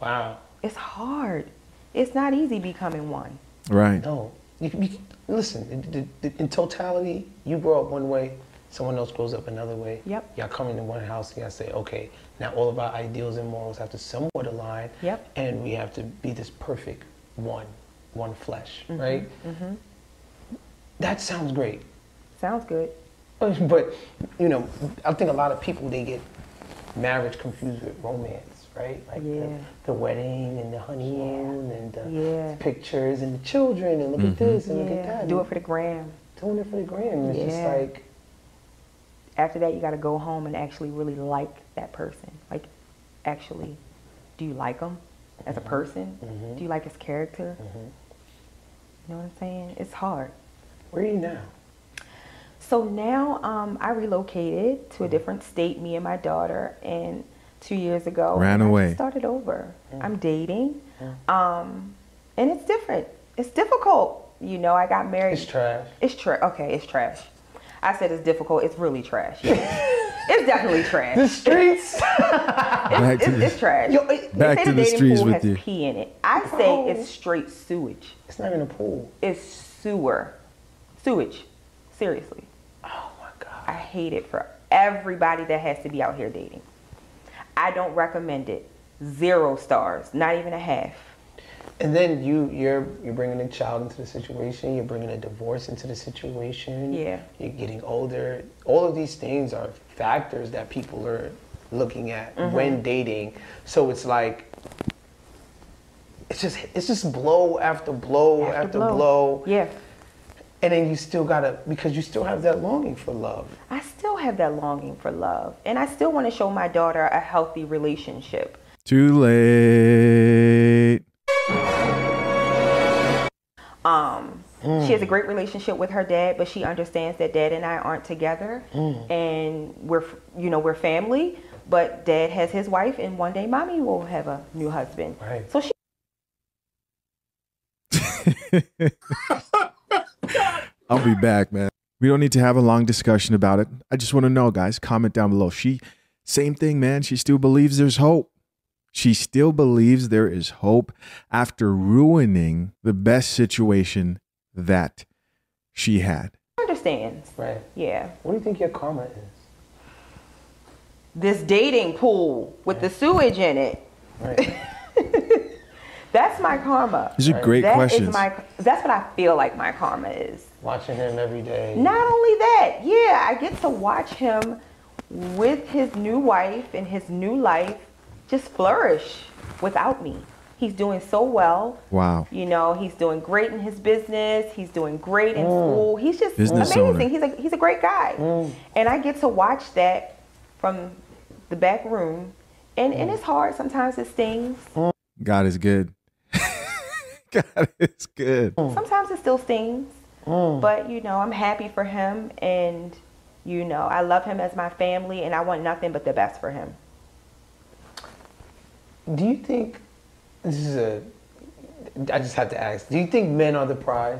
Wow. It's hard. It's not easy becoming one. Right. No. Listen, in totality, you grow up one way, someone else grows up another way. Yep. Y'all come into one house and y'all say, okay, now all of our ideals and morals have to somewhat align. Yep. And we have to be this perfect one flesh, right? Mm-hmm. That sounds great. Sounds good. But, you know, I think a lot of people, they get marriage confused with romance, right? Like the wedding and the honeymoon and the pictures and the children and look at this and look at that. Do it for the gram. Doing it for the gram. It's just like... After that, you got to go home and actually really like that person. Like, actually, do you like him as a person? Do you like his character? You know what I'm saying? It's hard. Where are you now? So now I relocated to a different state, me and my daughter, and 2 years ago. Ran I away. just started over. I'm dating, and it's different. It's difficult. You know, I got married. It's trash. It's trash. Okay, it's trash. I said it's difficult. It's really trash. It's definitely trash. The streets. It's trash. Back they say to the dating streets pool with has you. pee in it. I say it's straight sewage. It's not even a pool. It's sewer. Sewage. Seriously. Oh my God. I hate it for everybody that has to be out here dating. I don't recommend it. 0 stars. Not even a half. And then you're bringing a child into the situation. You're bringing a divorce into the situation. Yeah. You're getting older. All of these things are factors that people are looking at when dating. So it's like it's just blow after blow after blow. Yeah. And then you still gotta, because you still have that longing for love. I still have that longing for love, and I still want to show my daughter a healthy relationship. Too late. She has a great relationship with her dad, but she understands that dad and I aren't together, and we're family. But dad has his wife, and one day mommy will have a new husband. Right. So she. I'll be back, man. We don't need to have a long discussion about it. I just want to know, guys, comment down below. Same thing, man. She still believes there's hope. She still believes there is hope after ruining the best situation that she had. Understands. Right. Yeah. What do you think your karma is? This dating pool with the sewage in it. Right. That's my karma. These are great questions. That's what I feel like my karma is. Watching him every day. Not only that, yeah, I get to watch him with his new wife and his new life just flourish without me. He's doing so well. Wow. You know, he's doing great in his business. He's doing great in school. He's just Business amazing. owner. He's a great guy. And I get to watch that from the back room. And it's hard. Sometimes it stings. God is good. God is good. Sometimes it still stings. But, you know, I'm happy for him. And, you know, I love him as my family. And I want nothing but the best for him. Do you think, I just have to ask, do you think men are the prize?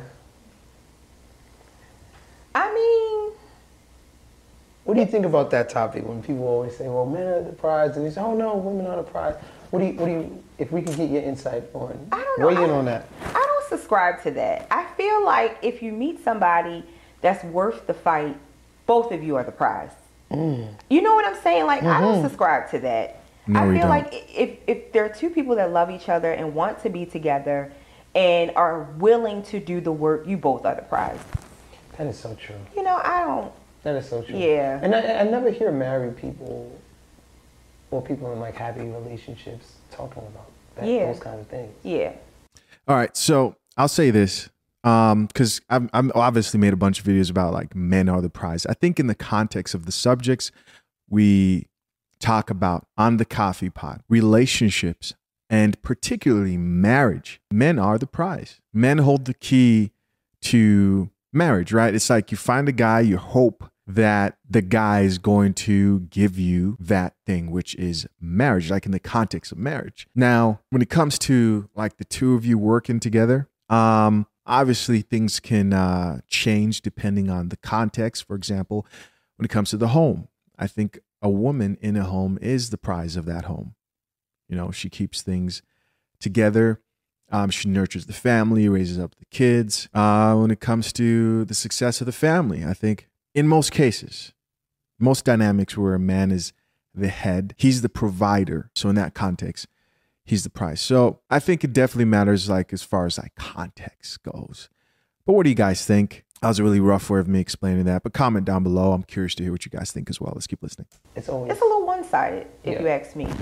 I mean, What do you think about that topic when people always say, well, men are the prize, and they say, oh no, women are the prize? What do you, if we could get your insight on, I don't know. weigh in on that. I don't subscribe to that. I feel like if you meet somebody that's worth the fight, both of you are the prize. You know what I'm saying? Like, I don't subscribe to that. No, I we feel don't. like if there are two people that love each other and want to be together and are willing to do the work, you both are the prize. That is so true. You know, I don't. That is so true. Yeah. And I never hear married people or people in like happy relationships talking about that, those kind of things. Yeah. All right. So I'll say this because I've obviously made a bunch of videos about like men are the prize. I think in the context of the subjects we talk about on the coffee pot, relationships, and particularly marriage, men are the prize. Men hold the key to marriage, right? It's like you find a guy, you hope that the guy is going to give you that thing, which is marriage, like in the context of marriage. Now, when it comes to like the two of you working together, obviously things can change depending on the context. For example, when it comes to the home, I think a woman in a home is the prize of that home. You know, she keeps things together. She nurtures the family, raises up the kids. When it comes to the success of the family, I think in most cases, most dynamics where a man is the head, he's the provider. So in that context, he's the prize. So I think it definitely matters, like as far as like context goes. But what do you guys think? That was a really rough way of me explaining that. But comment down below. I'm curious to hear what you guys think as well. Let's keep listening. It's always It's a little one-sided, if you ask me.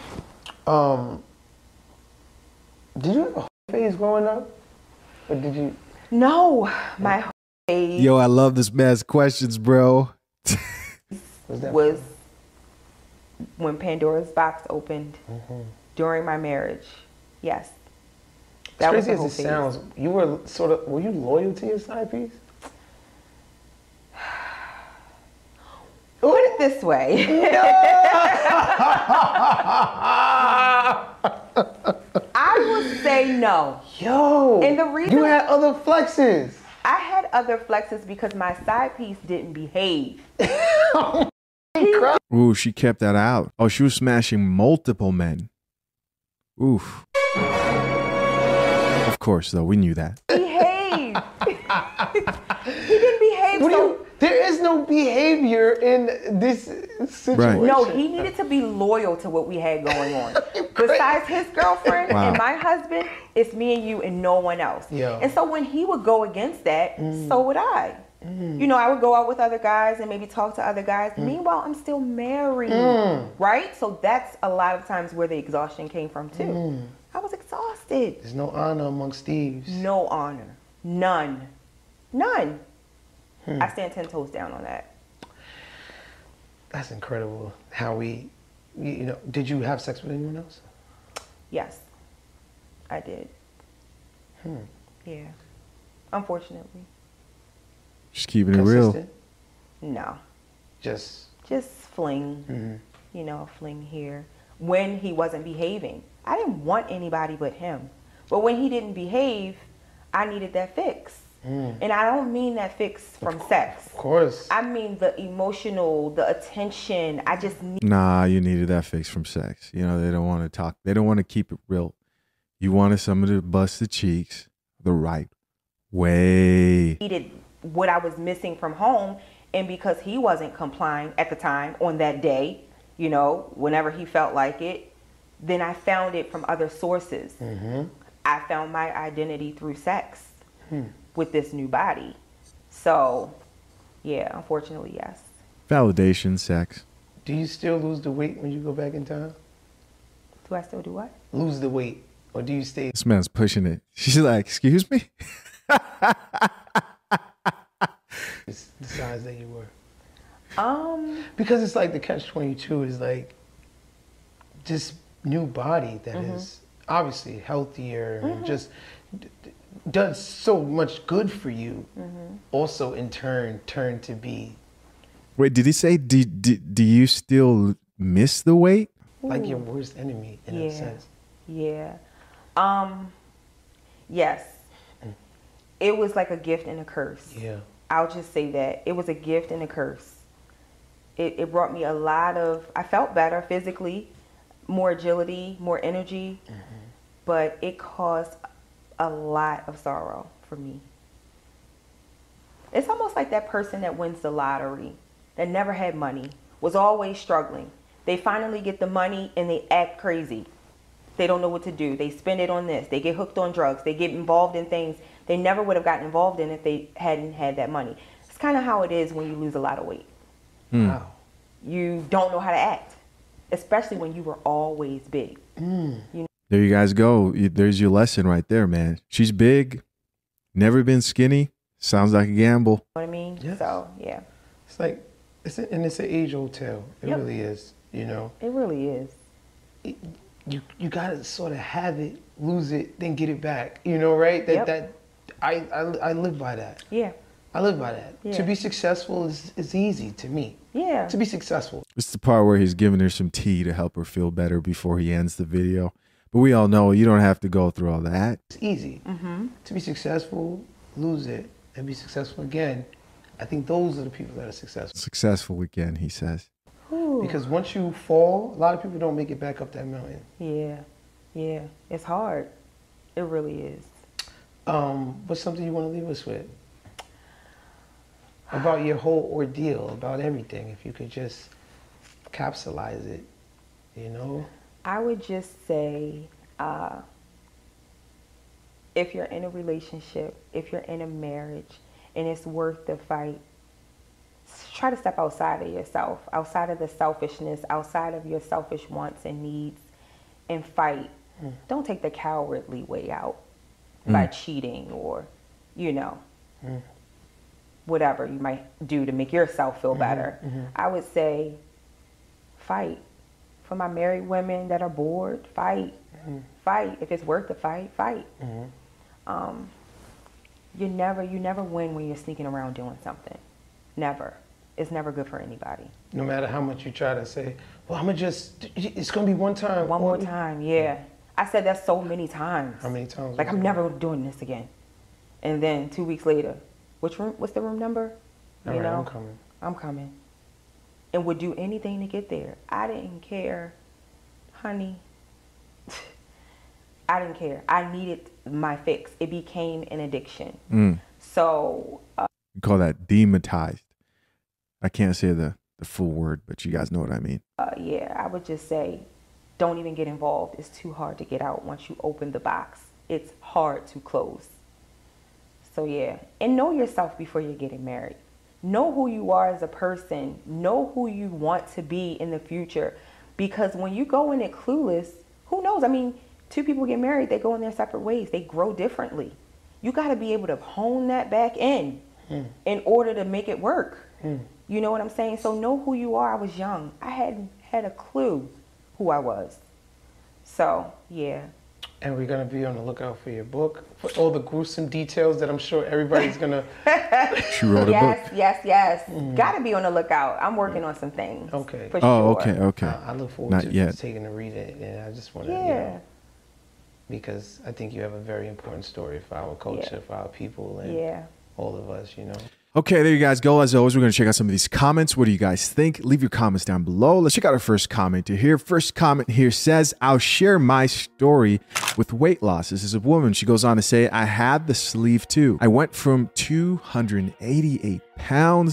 Did you have a phase growing up? Or did you? No, my whole phase Yo, I love this man's questions, bro. was when Pandora's box opened during my marriage. Yes. As was crazy the as whole it phase. sounds, were you loyal to your side piece? Put it this way. I would say no. Yo, And the reason- you had other flexes. I had other flexes because my side piece didn't behave. Ooh, she kept that out. Oh, she was smashing multiple men. Oof. Of course, though, we knew that. Behave. He didn't behave. There is no behavior in this situation. Right. No, he needed to be loyal to what we had going on. Besides his girlfriend Wow. and my husband, it's me and you and no one else. Yeah. And so when he would go against that, so would I. You know, I would go out with other guys and maybe talk to other guys. Meanwhile, I'm still married, right? So that's a lot of times where the exhaustion came from too. I was exhausted. There's no honor amongst thieves. No honor. None. None. I stand 10 toes down on that. That's incredible. How you know, did you have sex with anyone else? Yes, I did. Yeah. Unfortunately. Just keeping it real. Consistent? No. Just Fling. You know, fling here. When he wasn't behaving. I didn't want anybody but him. But when he didn't behave, I needed that fix. And I don't mean that fix from sex. of course. I mean the emotional, the attention. I just Nah, you needed that fix from sex. You know, they don't want to talk. They don't want to keep it real. You wanted someone to bust the cheeks the right way. needed what I was missing from home. And because he wasn't complying at the time on that day, you know, whenever he felt like it, then I found it from other sources. I found my identity through sex with this new body. So, yeah, unfortunately, yes. Validation, sex. Do you still lose the weight when you go back in time? Do I still do what? Lose the weight, or do you stay? This man's pushing it. She's like, excuse me? The size that you were? Because it's like the catch-22 is like this new body that is obviously healthier and just does so much good for you. Also, in turn, turned to be Wait, did he say, do you still miss the weight? like your worst enemy in a Yeah. sense. Yeah. Yes. It was like a gift and a curse. Yeah. I'll just say that. It was a gift and a curse. It brought me a lot of, I felt better physically, more agility, more energy, but it caused a lot of sorrow for me. It's almost like that person that wins the lottery, that never had money, was always struggling. They finally get the money and they act crazy. They don't know what to do. They spend it on this. They get hooked on drugs. They get involved in things they never would have gotten involved in if they hadn't had that money. It's kind of how it is when you lose a lot of weight. Wow. You don't know how to act, especially when you were always big. There you guys go. There's your lesson right there, man. She's big, never been skinny. Sounds like a gamble. You know what I mean? Yes. So, yeah, It's like it's an age-old tale. It Yep. really is. You know, it really is. you gotta sort of have it, lose it, then get it back. You know, right? I live by that. Yeah, I live by that. Yeah. To be successful is easy to me. yeah. To be successful. It's the part where he's giving her some tea to help her feel better before he ends the video. But we all know you don't have to go through all that. It's easy. To be successful, lose it, and be successful again. I think those are the people that are successful. Successful again, he says. Because once you fall, a lot of people don't make it back up that mountain. Yeah, Yeah, it's hard. It really is. What's something you want to leave us with? About your whole ordeal, about everything. If you could just capsulize it, you know? I would just say, if you're in a relationship, if you're in a marriage, and it's worth the fight, try to step outside of yourself, outside of the selfishness, outside of your selfish wants and needs, and fight. Don't take the cowardly way out by cheating or, you know, whatever you might do to make yourself feel better. I would say fight. For my married women that are bored, fight. Fight. If it's worth the fight, fight. You never win when you're sneaking around doing something. Never. It's never good for anybody. No matter how much you try to say, well, it's going to be one time. One more time, yeah. I said that so many times. How many times? Like, I'm never doing this again. And then 2 weeks later, what's the room number? All right, I'm coming. I'm coming. And would do anything to get there. I didn't care, honey. I didn't care. I needed my fix. It became an addiction. So you call that demonetized. I can't say the full word, but you guys know what I mean. Yeah, I would just say, don't even get involved. It's too hard to get out once you open the box. It's hard to close. So yeah, and know yourself before you're getting married. Know who you are as a person. Know who you want to be in the future. Because when you go in it clueless, who knows? I mean, two people get married, they go in their separate ways. They grow differently. You got to be able to hone that back in order to make it work. You know what I'm saying? So know who you are. I was young. I hadn't had a clue who I was. So, yeah. And we're going to be on the lookout for your book, for all the gruesome details that I'm sure everybody's going to... She wrote a book. Yes. Got to be on the lookout. I'm working on some things. Okay. For sure. Okay. I look forward to taking to read it. And I just want to, you know, because I think you have a very important story for our culture, for our people, and all of us, you know. Okay, there you guys go. As always, we're going to check out some of these comments. What do you guys think? Leave your comments down below. Let's check out our first commenter here. First comment here says, I'll share my story with weight loss. This is a woman. She goes on to say, I had the sleeve too. I went from 288 pounds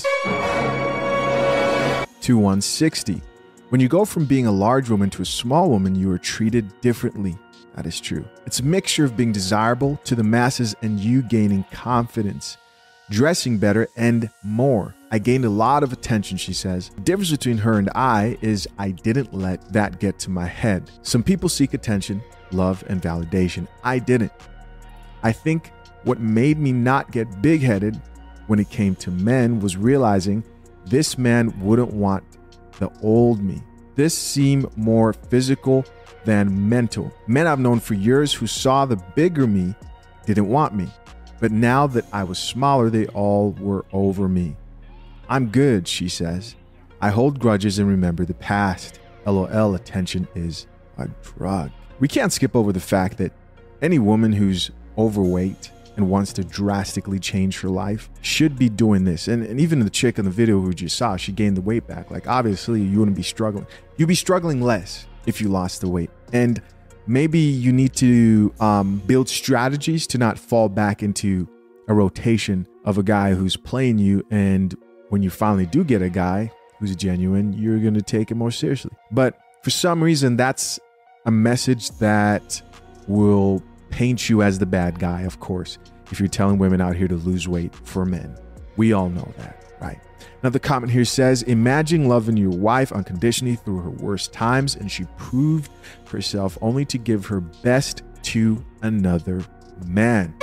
to 160. When you go from being a large woman to a small woman, you are treated differently. That is true. It's a mixture of being desirable to the masses and you gaining confidence, dressing better, and more. I gained a lot of attention, she says. The difference between her and I is I didn't let that get to my head. Some people seek attention, love, and validation. I didn't. I think what made me not get big-headed when it came to men was realizing this man wouldn't want the old me. This seemed more physical than mental. Men I've known for years who saw the bigger me didn't want me. But now that I was smaller, they all were over me. I'm good, she says. I hold grudges and remember the past. LOL, attention is a drug. We can't skip over the fact that any woman who's overweight and wants to drastically change her life should be doing this. And even the chick in the video who you saw, she gained the weight back. Like, obviously, you wouldn't be struggling. You'd be struggling less if you lost the weight. And maybe you need to build strategies to not fall back into a rotation of a guy who's playing you. And when you finally do get a guy who's genuine, you're going to take it more seriously. But for some reason, that's a message that will paint you as the bad guy, of course, if you're telling women out here to lose weight for men. We all know that, right? Another comment here says, imagine loving your wife unconditionally through her worst times, and she proved herself only to give her best to another man.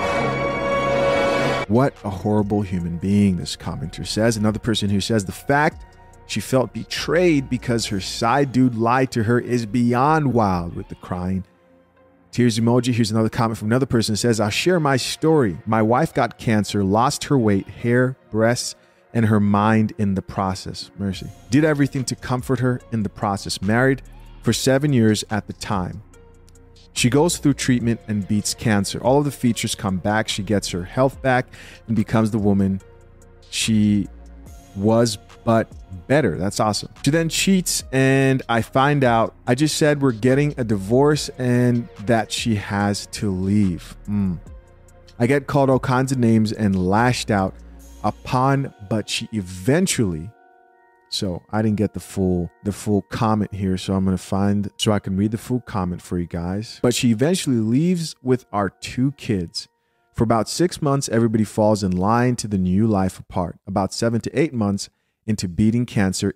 What a horrible human being, this commenter says. Another person who says, the fact she felt betrayed because her side dude lied to her is beyond wild, with the crying tears emoji. Here's another comment from another person that says, I'll share my story. My wife got cancer, lost her weight, hair, breasts, and her mind in the process. Mercy. Did everything to comfort her in the process. Married for 7 years at the time. She goes through treatment and beats cancer. All of the features come back. She gets her health back and becomes the woman she was but better. That's awesome. She then cheats, and I find out I just said we're getting a divorce and that she has to leave. I get called all kinds of names and lashed out upon, but she eventually, so I didn't get the full comment here, so I'm going to find so I can read the full comment for you guys. But she eventually leaves with our 2 kids. For about 6 months, everybody falls in line to the new life apart. About 7 to 8 months into beating cancer,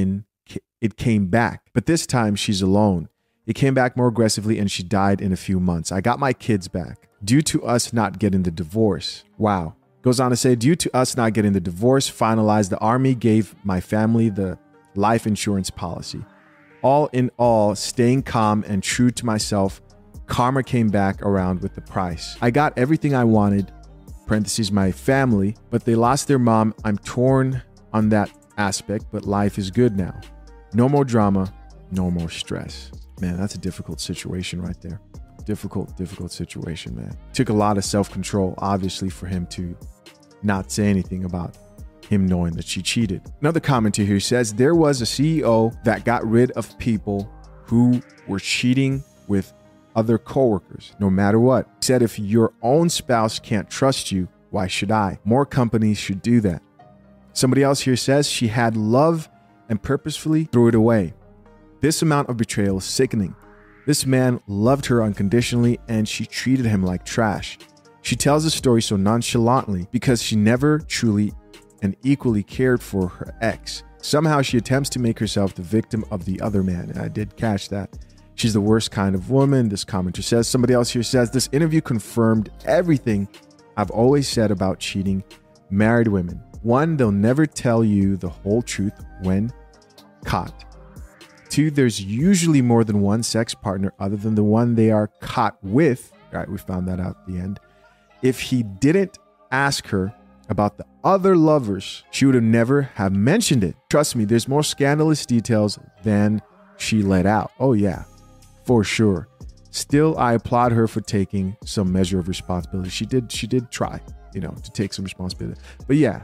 it came back. But this time she's alone. It came back more aggressively and she died in a few months. I got my kids back due to us not getting the divorce. Wow. Goes on to say, due to us not getting the divorce finalized, the Army gave my family the life insurance policy. All in all, staying calm and true to myself, karma came back around with the price. I got everything I wanted, parentheses, my family, but they lost their mom. I'm torn on that aspect, but life is good now. No more drama, no more stress. Man, that's a difficult situation right there. Difficult situation, man. Took a lot of self-control, obviously, for him to not say anything about him knowing that she cheated. Another commenter here says, there was a CEO that got rid of people who were cheating with other coworkers, no matter what. He said, if your own spouse can't trust you, why should I? More companies should do that. Somebody else here says she had love and purposefully threw it away. This amount of betrayal is sickening. This man loved her unconditionally and she treated him like trash. She tells the story so nonchalantly because she never truly and equally cared for her ex. Somehow she attempts to make herself the victim of the other man. And I did catch that. She's the worst kind of woman, this commenter says. Somebody else here says, this interview confirmed everything I've always said about cheating married women. 1, they'll never tell you the whole truth when caught. 2, there's usually more than one sex partner other than the one they are caught with. All right, we found that out at the end. If he didn't ask her about the other lovers, she would have never have mentioned it. Trust me, there's more scandalous details than she let out. Oh yeah, for sure. Still, I applaud her for taking some measure of responsibility. She did try, to take some responsibility. But yeah,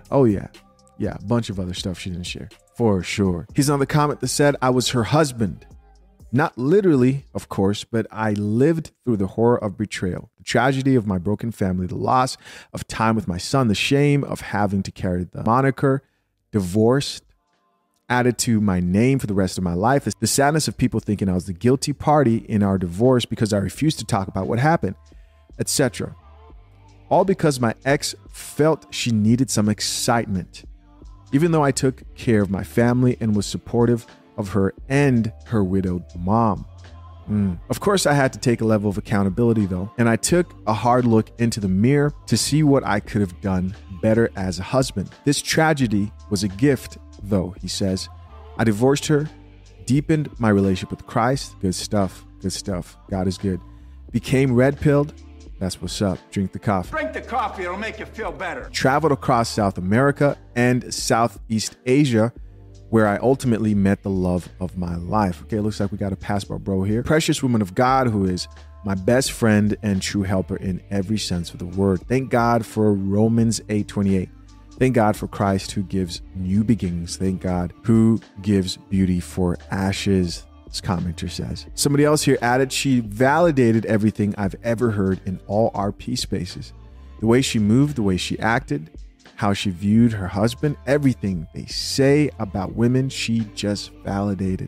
a bunch of other stuff she didn't share. For sure. He's on the comment that said, I was her husband. Not literally, of course, but I lived through the horror of betrayal, the tragedy of my broken family, the loss of time with my son, the shame of having to carry the moniker, divorced, added to my name for the rest of my life, the sadness of people thinking I was the guilty party in our divorce because I refused to talk about what happened, etc. All because my ex felt she needed some excitement. Even though I took care of my family and was supportive of her and her widowed mom. Of course, I had to take a level of accountability though, and I took a hard look into the mirror to see what I could have done better as a husband. This tragedy was a gift though, he says. I divorced her, deepened my relationship with Christ. Good stuff. God is good. Became red-pilled. That's what's up. Drink the coffee. Drink the coffee, it'll make you feel better. Traveled across South America and Southeast Asia, where I ultimately met the love of my life. Okay, looks like we got a passport bro here. Precious woman of God who is my best friend and true helper in every sense of the word. Thank God for Romans 8:28. Thank God for Christ who gives new beginnings. Thank God who gives beauty for ashes. This commenter says. Somebody else here added, she validated everything I've ever heard in all RP spaces. The way she moved, the way she acted, how she viewed her husband, everything they say about women, she just validated.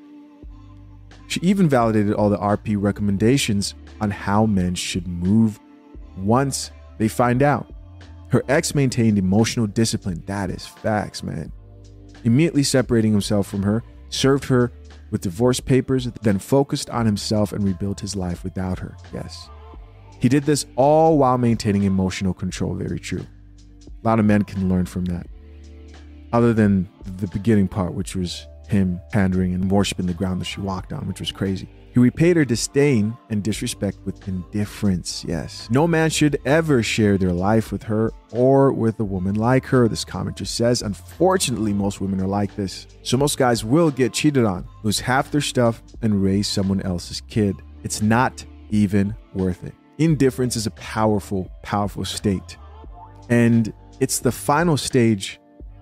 She even validated all the RP recommendations on how men should move once they find out. Her ex maintained emotional discipline. That is facts, man. Immediately separating himself from her, served her with divorce papers, then focused on himself and rebuilt his life without her. Yes. He did this all while maintaining emotional control. Very true. A lot of men can learn from that. Other than the beginning part, which was him pandering and worshiping the ground that she walked on, which was crazy. He repaid her disdain and disrespect with indifference. Yes. No man should ever share their life with her or with a woman like her. This comment just says, unfortunately, most women are like this. So most guys will get cheated on, lose half their stuff, and raise someone else's kid. It's not even worth it. Indifference is a powerful, powerful state. And it's the final stage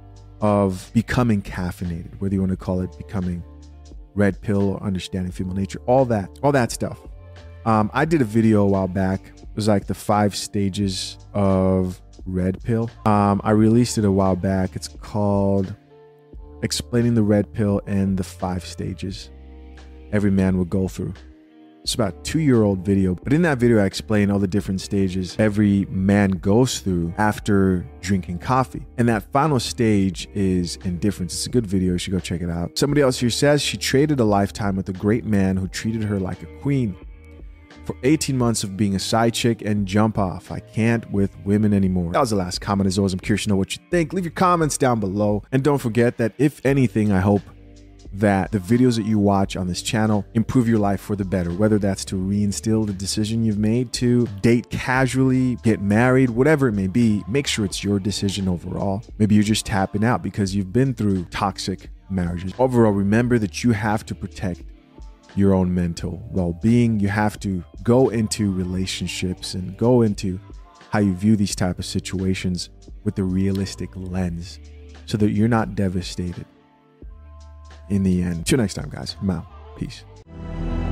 of becoming caffeinated, whether you want to call it becoming red pill or understanding female nature, all that stuff. I did a video a while back. It was like the 5 stages of red pill. I released it a while back. It's called Explaining the Red Pill and the 5 Stages Every Man Will Go Through. It's about a 2-year-old video, but in that video I explain all the different stages every man goes through after drinking coffee. And that final stage is indifference. It's a good video, you should go check it out. Somebody else here says she traded a lifetime with a great man who treated her like a queen. For 18 months of being a side chick and jump off. I can't with women anymore. That was the last comment. As always, I'm curious to know what you think. Leave your comments down below. And don't forget that if anything, I hope that the videos that you watch on this channel improve your life for the better, whether that's to reinstill the decision you've made to date casually, get married, whatever it may be. Make sure it's your decision overall. Maybe you're just tapping out because you've been through toxic marriages. Overall, remember that you have to protect your own mental well-being. You have to go into relationships and go into how you view these type of situations with a realistic lens so that you're not devastated in the end. Till next time, guys. I'm out. Peace.